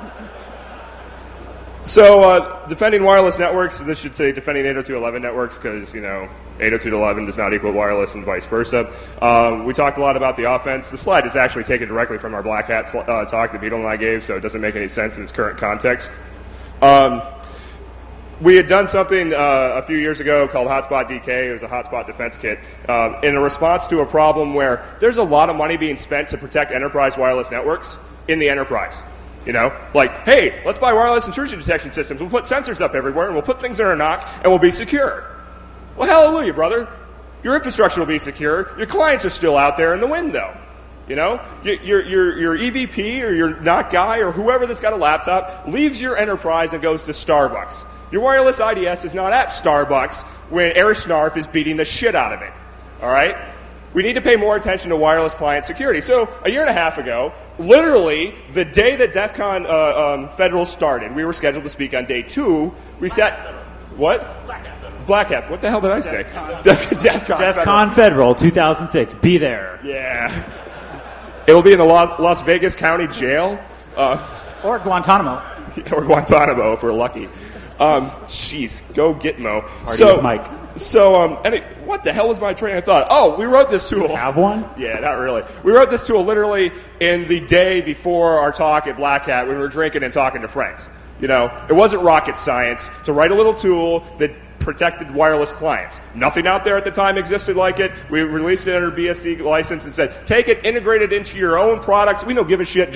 so, uh, defending wireless networks. This should say defending eight oh two dot eleven networks because you know eight oh two dot eleven does not equal wireless and vice versa. Um, we talked a lot about the offense. The slide is actually taken directly from our Black Hat uh, talk that Beetle and I gave, so it doesn't make any sense in its current context. Um, we had done something uh, a few years ago called Hotspot D K. It was a hotspot defense kit um, in a response to a problem where there's a lot of money being spent to protect enterprise wireless networks in the enterprise. You know, like, hey, let's buy wireless intrusion detection systems. We'll put sensors up everywhere, and we'll put things in our N O C, and we'll be secure. Well, hallelujah, brother. Your infrastructure will be secure. Your clients are still out there in the window. You know, your, your, your E V P or your N O C guy or whoever that's got a laptop leaves your enterprise and goes to Starbucks. Your wireless I D S is not at Starbucks when Eric Schnarf is beating the shit out of it. All right? We need to pay more attention to wireless client security. So a year and a half ago, literally the day that DEF CON uh, um, Federal started, we were scheduled to speak on day two. We sat... What? Black Hat. Black Hat. What the hell did I say? DEF CON, DEF CON DEF CON Federal two thousand six. Be there. Yeah. It will be in the Las Vegas County Jail. Uh, or Guantanamo. Or Guantanamo, if we're lucky. Um, jeez, go Gitmo. Party so, with Mike. So, um, and it, what the hell was my train of thought? Oh, we wrote this tool. You have one? Yeah, not really. We wrote this tool literally in the day before our talk at Black Hat when we were drinking and talking to friends. You know, it wasn't rocket science to write a little tool that protected wireless clients. Nothing out there at the time existed like it. We released it under B S D license and said, take it, integrate it into your own products. We don't give a shit, just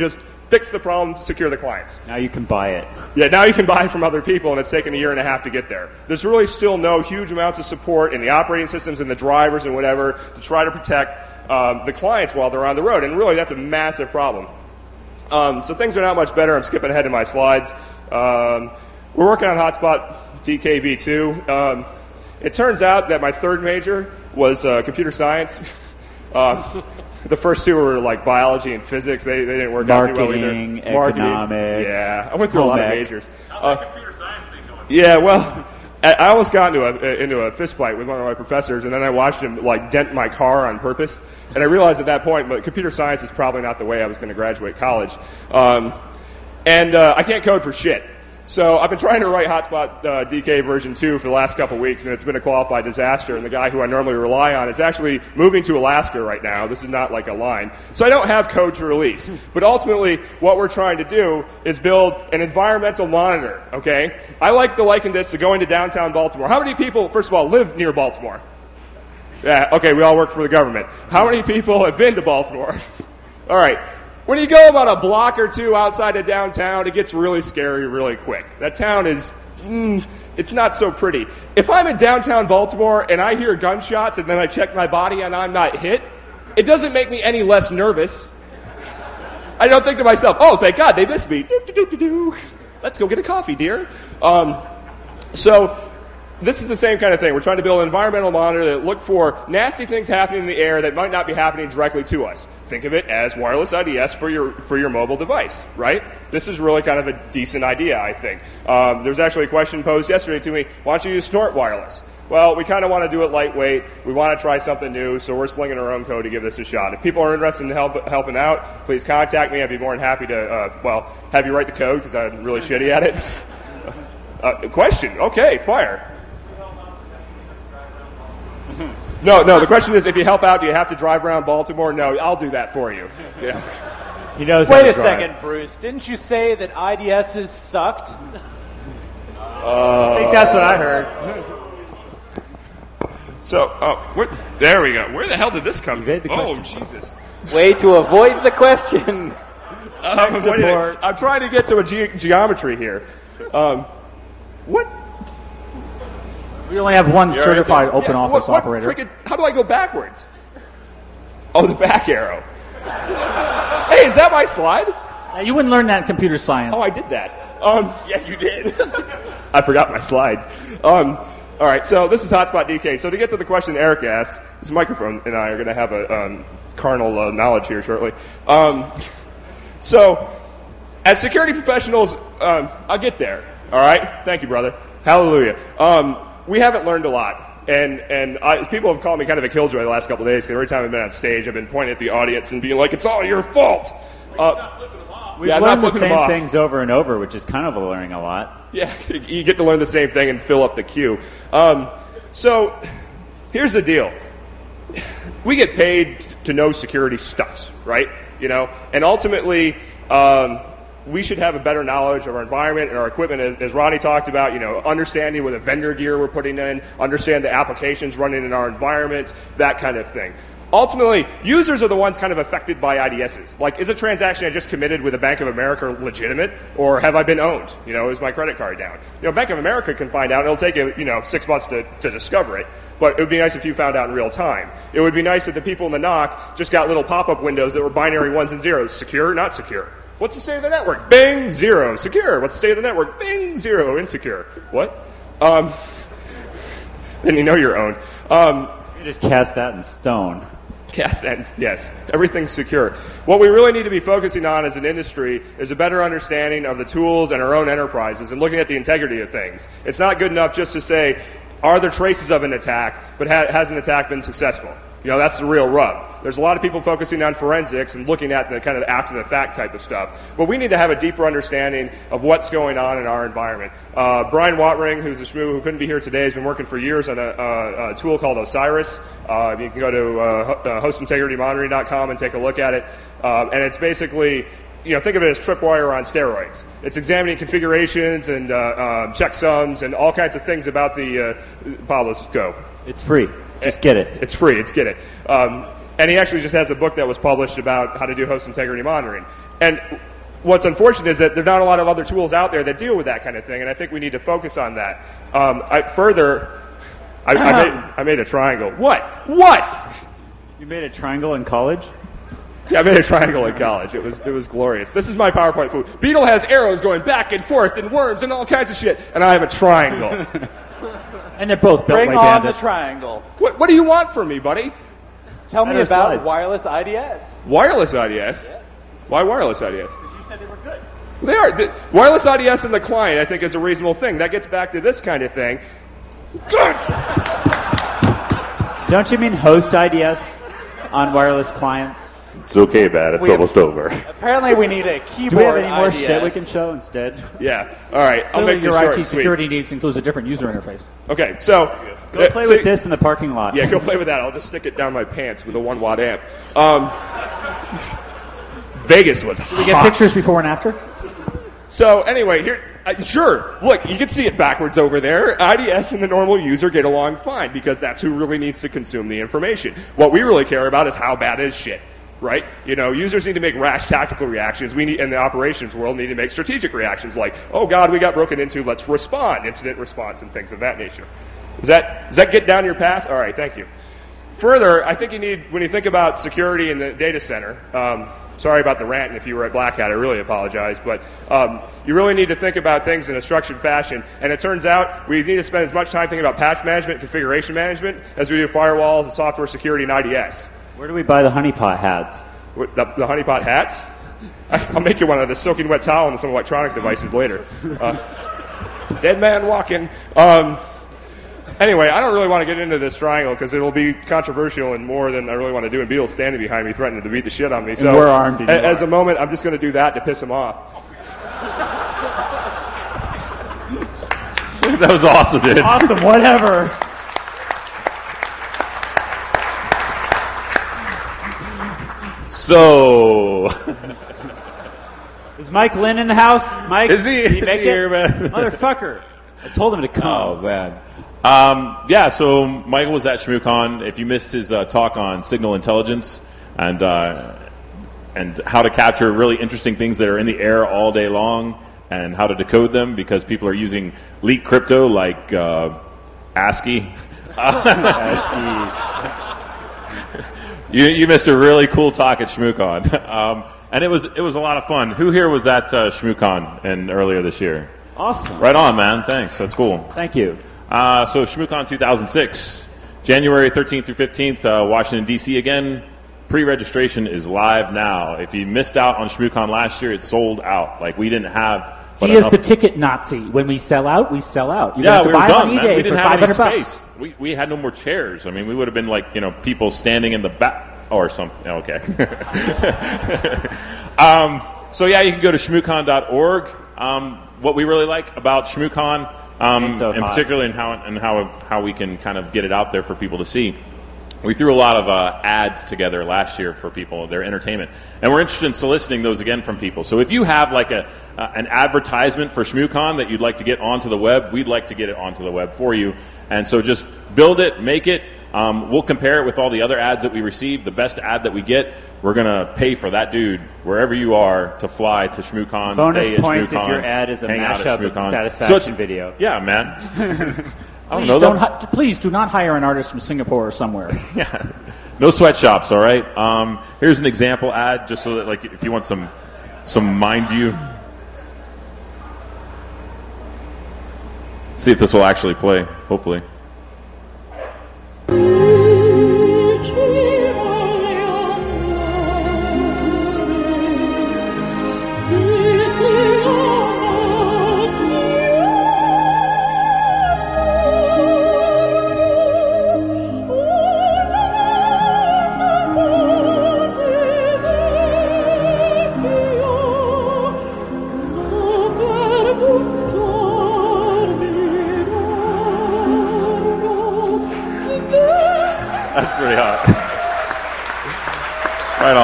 Fix the problem, secure the clients. Now you can buy it. Yeah, now you can buy from other people, and it's taken a year and a half to get there. There's really still no huge amounts of support in the operating systems and the drivers and whatever to try to protect um, the clients while they're on the road, and really that's a massive problem. Um, so things are not much better. I'm skipping ahead to my slides. Um, we're working on Hotspot D K V two. Um, it turns out that my third major was uh, computer science. uh, The first two were like biology and physics. They, they didn't work Marketing, out too well either. economics. Marketing. Yeah, I went through a lot of ec. majors. Uh, computer science thing going? Yeah, well, I, I almost got into a into a fist fight with one of my professors, and then I watched him like dent my car on purpose. And I realized at that point, but computer science is probably not the way I was going to graduate college. Um, and uh, I can't code for shit. So I've been trying to write Hotspot uh, D K version two for the last couple weeks, and it's been a qualified disaster. And the guy who I normally rely on is actually moving to Alaska right now. This is not like a line. So I don't have code to release. But ultimately, what we're trying to do is build an environmental monitor, okay? I like to liken this to going to downtown Baltimore. How many people, first of all, live near Baltimore? Yeah, okay, we all work for the government. How many people have been to Baltimore? All right. When you go about a block or two outside of downtown, it gets really scary really quick. That town is, mm, it's not so pretty. If I'm in downtown Baltimore and I hear gunshots and then I check my body and I'm not hit, it doesn't make me any less nervous. I don't think to myself, oh, thank God, they missed me. Do-do-do-do-do. Let's go get a coffee, dear. Um, so this is the same kind of thing. We're trying to build an environmental monitor that look for nasty things happening in the air that might not be happening directly to us. Think of it as wireless I D S for your for your mobile device, right? This is really kind of a decent idea, I think. Um, there was actually a question posed yesterday to me, why don't you use Snort Wireless? Well, we kind of want to do it lightweight. We want to try something new, so we're slinging our own code to give this a shot. If people are interested in help, helping out, please contact me. I'd be more than happy to, uh, well, have you write the code because I'm really shitty at it. uh, question, okay, fire. No, no, the question is, if you help out, do you have to drive around Baltimore? No, I'll do that for you. Yeah. He knows how Wait to a drive. second, Bruce. Didn't you say that I D Ss sucked? Uh, I think that's what I heard. So, oh, where, there we go. Where the hell did this come from? the Oh, question. Jesus. Way to avoid the question. Um, what do you- I'm trying to get to a ge- geometry here. Um, what? We only have one You're certified right there. open Yeah, office what, what operator. Freaking, how do I go backwards? Oh, the back arrow. Hey, is that my slide? Uh, you wouldn't learn that in computer science. Oh, I did that. Um, yeah, you did. I forgot my slides. Um, all right, so this is Hotspot D K. So to get to the question Eric asked, this microphone and I are going to have a um, carnal uh, knowledge here shortly. Um, so as security professionals, um, I'll get there. All right? Thank you, brother. Hallelujah. Um, we haven't learned a lot. And and I, people have called me kind of a killjoy the last couple of days because every time I've been on stage, I've been pointing at the audience and being like, it's all your fault. Uh, We've yeah, I'm not learned the flipping them same off. things over and over, which is kind of learning a lot. Yeah, you get to learn the same thing and fill up the queue. Um, so here's the deal. We get paid to know security stuffs, right? You know, and ultimately, um, we should have a better knowledge of our environment and our equipment, as, as Ronnie talked about, you know, understanding what the vendor gear we're putting in, understand the applications running in our environments, that kind of thing. Ultimately, users are the ones kind of affected by I D Ss. Like, is a transaction I just committed with a Bank of America legitimate, or have I been owned? You know, is my credit card down? You know, Bank of America can find out. It'll take you, you know, six months to, to discover it. But it would be nice if you found out in real time. It would be nice if the people in the N O C just got little pop-up windows that were binary ones and zeros. Secure, not secure. What's the state of the network? Bing, zero. Secure. What's the state of the network? Bing, zero. Insecure. What? Um, then you know you're owned. Um, You just cast that in stone. Cast that, yes. Everything's secure. What we really need to be focusing on as an industry is a better understanding of the tools and our own enterprises and looking at the integrity of things. It's not good enough just to say, are there traces of an attack, but ha- has an attack been successful? You know, that's the real rub. There's a lot of people focusing on forensics and looking at the kind of after-the-fact type of stuff. But we need to have a deeper understanding of what's going on in our environment. Uh, Brian Watring, who's a schmoo who couldn't be here today, has been working for years on a, a, a tool called Osiris. Uh, you can go to uh, host integrity monitoring dot com and take a look at it. Uh, and it's basically, you know, think of it as Tripwire on steroids. It's examining configurations and uh, uh, checksums and all kinds of things about the uh, Pablo's Go. It's free. Just get it. It's free. It's get it. Um, and he actually just has a book that was published about how to do host integrity monitoring. And what's unfortunate is that there's not a lot of other tools out there that deal with that kind of thing, and I think we need to focus on that. Um, I, further, I, I, made, I made a triangle. What? What? You made a triangle in college? Yeah, I made a triangle in college. It was it was glorious. This is my PowerPoint food. Beetle has arrows going back and forth and worms and all kinds of shit, and I have a triangle. And they're both built Bring like on bandits. the triangle. What, what do you want from me, buddy? Tell me Better about slides. wireless I D S. Wireless I D S? Yes. Why wireless I D S? Because you said they were good. They are. The, wireless I D S in the client, I think, is a reasonable thing. That gets back to this kind of thing. Good! Don't you mean host I D S on wireless clients? It's okay, man. It's We have- almost over. Apparently, we need a keyboard. Do we have any more I D S. shit we can show instead? Yeah. All right. I'll Clearly make your this short I T and sweet. security needs includes a different user interface. Okay, so Go uh, play so- with this in the parking lot. Yeah, go play with that. I'll just stick it down my pants with a one watt amp. Um, Vegas was hot. We get pictures before and after. So anyway, here, uh, sure. Look, you can see it backwards over there. I D S and the normal user get along fine because that's who really needs to consume the information. What we really care about is how bad is shit. Right? You know, users need to make rash tactical reactions. We need, in the operations world, need to make strategic reactions like, oh God, we got broken into, let's respond, incident response and things of that nature. Does that, does that get down your path? All right, thank you. Further, I think you need, when you think about security in the data center, um, sorry about the rant, and if you were at Black Hat, I really apologize, but um, you really need to think about things in a structured fashion, and it turns out we need to spend as much time thinking about patch management and configuration management as we do firewalls and software security and I D S. Where do we buy the honeypot hats? What, the, the honeypot hats? I'll make you one of the soaking wet towel and some electronic devices later. Uh, dead man walking. Um, anyway, I don't really want to get into this triangle because it'll be controversial and more than I really want to do. And Beatle's standing behind me threatening to beat the shit on me. So we're armed and a- you as a aren't. moment, I'm just going to do that to piss him off. That was awesome, dude. Awesome, whatever. So, Is Mike Lynn in the house? Mike? Is he- Did he is make he it? here, man? Motherfucker. I told him to come. oh man. Um, yeah, so Michael was at ShmooCon. If you missed his uh, talk on signal intelligence and uh, and how to capture really interesting things that are in the air all day long and how to decode them because people are using leak crypto like uh, ASCII. You, you missed a really cool talk at ShmooCon, um, and it was it was a lot of fun. Who here was at uh, ShmooCon in earlier this year? Awesome. Right on, man. Thanks. That's cool. Thank you. Uh, so ShmooCon two thousand six, January thirteenth through fifteenth, uh, Washington D C again. Pre-registration is live now. If you missed out on ShmooCon last year, it's sold out. Like we didn't have. But He is enough- the ticket Nazi. When we sell out, we sell out. You yeah, have to we buy were them done, on man. eBay We didn't for have five any hundred space. bucks. We we had no more chairs. I mean, we would have been like you know people standing in the back or something. Okay. um, so yeah, you can go to shmoocon dot org. Um, what we really like about ShmooCon, um, Ain't so and hot. particularly in how and how how we can kind of get it out there for people to see. We threw a lot of uh, ads together last year for people, their entertainment, and we're interested in soliciting those again from people. So if you have like a uh, an advertisement for ShmooCon that you'd like to get onto the web, we'd like to get it onto the web for you. And so just build it, make it. Um, we'll compare it with all the other ads that we receive. The best ad that we get, we're going to pay for that dude, wherever you are, to fly to ShmooCon, Bonus stay at points if ShmooCon, your ad is a hang out at mashup of ShmooCon. Satisfaction So it's- video. Yeah, man. I don't Please know. don't, that- hi- please do not hire an artist from Singapore or somewhere. Yeah. No sweatshops, all right? Um, here's an example ad, just so that, like, if you want some some mind view. See if this will actually play, hopefully. That's pretty hot. Right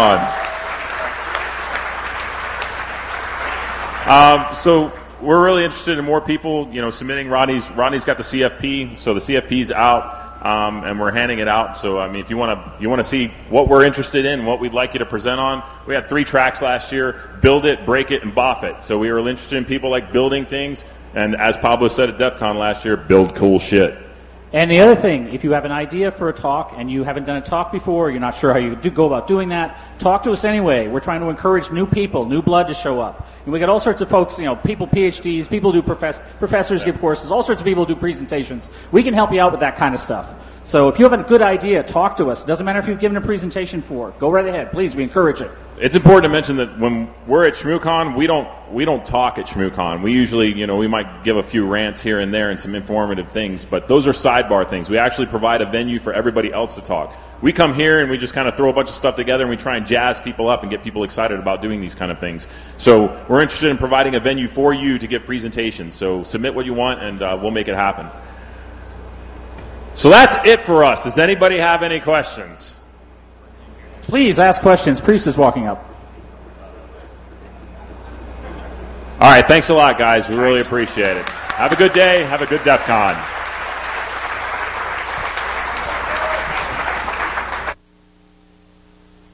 on. Um, so we're really interested in more people, you know, submitting. Rodney's Rodney's got the C F P, so the C F P's out. um, and we're handing it out. So, I mean, if you want to you want to see what we're interested in, what we'd like you to present on, we had three tracks last year: build it, break it, and boff it. So we were interested in people like building things, and as Pablo said at DEF CON last year, build cool shit. And the other thing, if you have an idea for a talk and you haven't done a talk before, you're not sure how you do go about doing that, talk to us anyway. We're trying to encourage new people, new blood to show up. And we got all sorts of folks, you know, people P H Ds, people do profess, professors give courses, all sorts of people do presentations. We can help you out with that kind of stuff. So if you have a good idea, talk to us. It doesn't matter if you've given a presentation for it. Go right ahead. Please, we encourage it. It's important to mention that when we're at ShmooCon, we don't we don't talk at ShmooCon. We usually, you know, we might give a few rants here and there and some informative things, but those are sidebar things. We actually provide a venue for everybody else to talk. We come here and we just kind of throw a bunch of stuff together and we try and jazz people up and get people excited about doing these kind of things. So we're interested in providing a venue for you to give presentations. So submit what you want and uh, we'll make it happen. So that's it for us. Does anybody have any questions? Please ask questions. Priest is walking up. All right, thanks a lot, guys. We really appreciate it. Have a good day. Have a good DEF CON.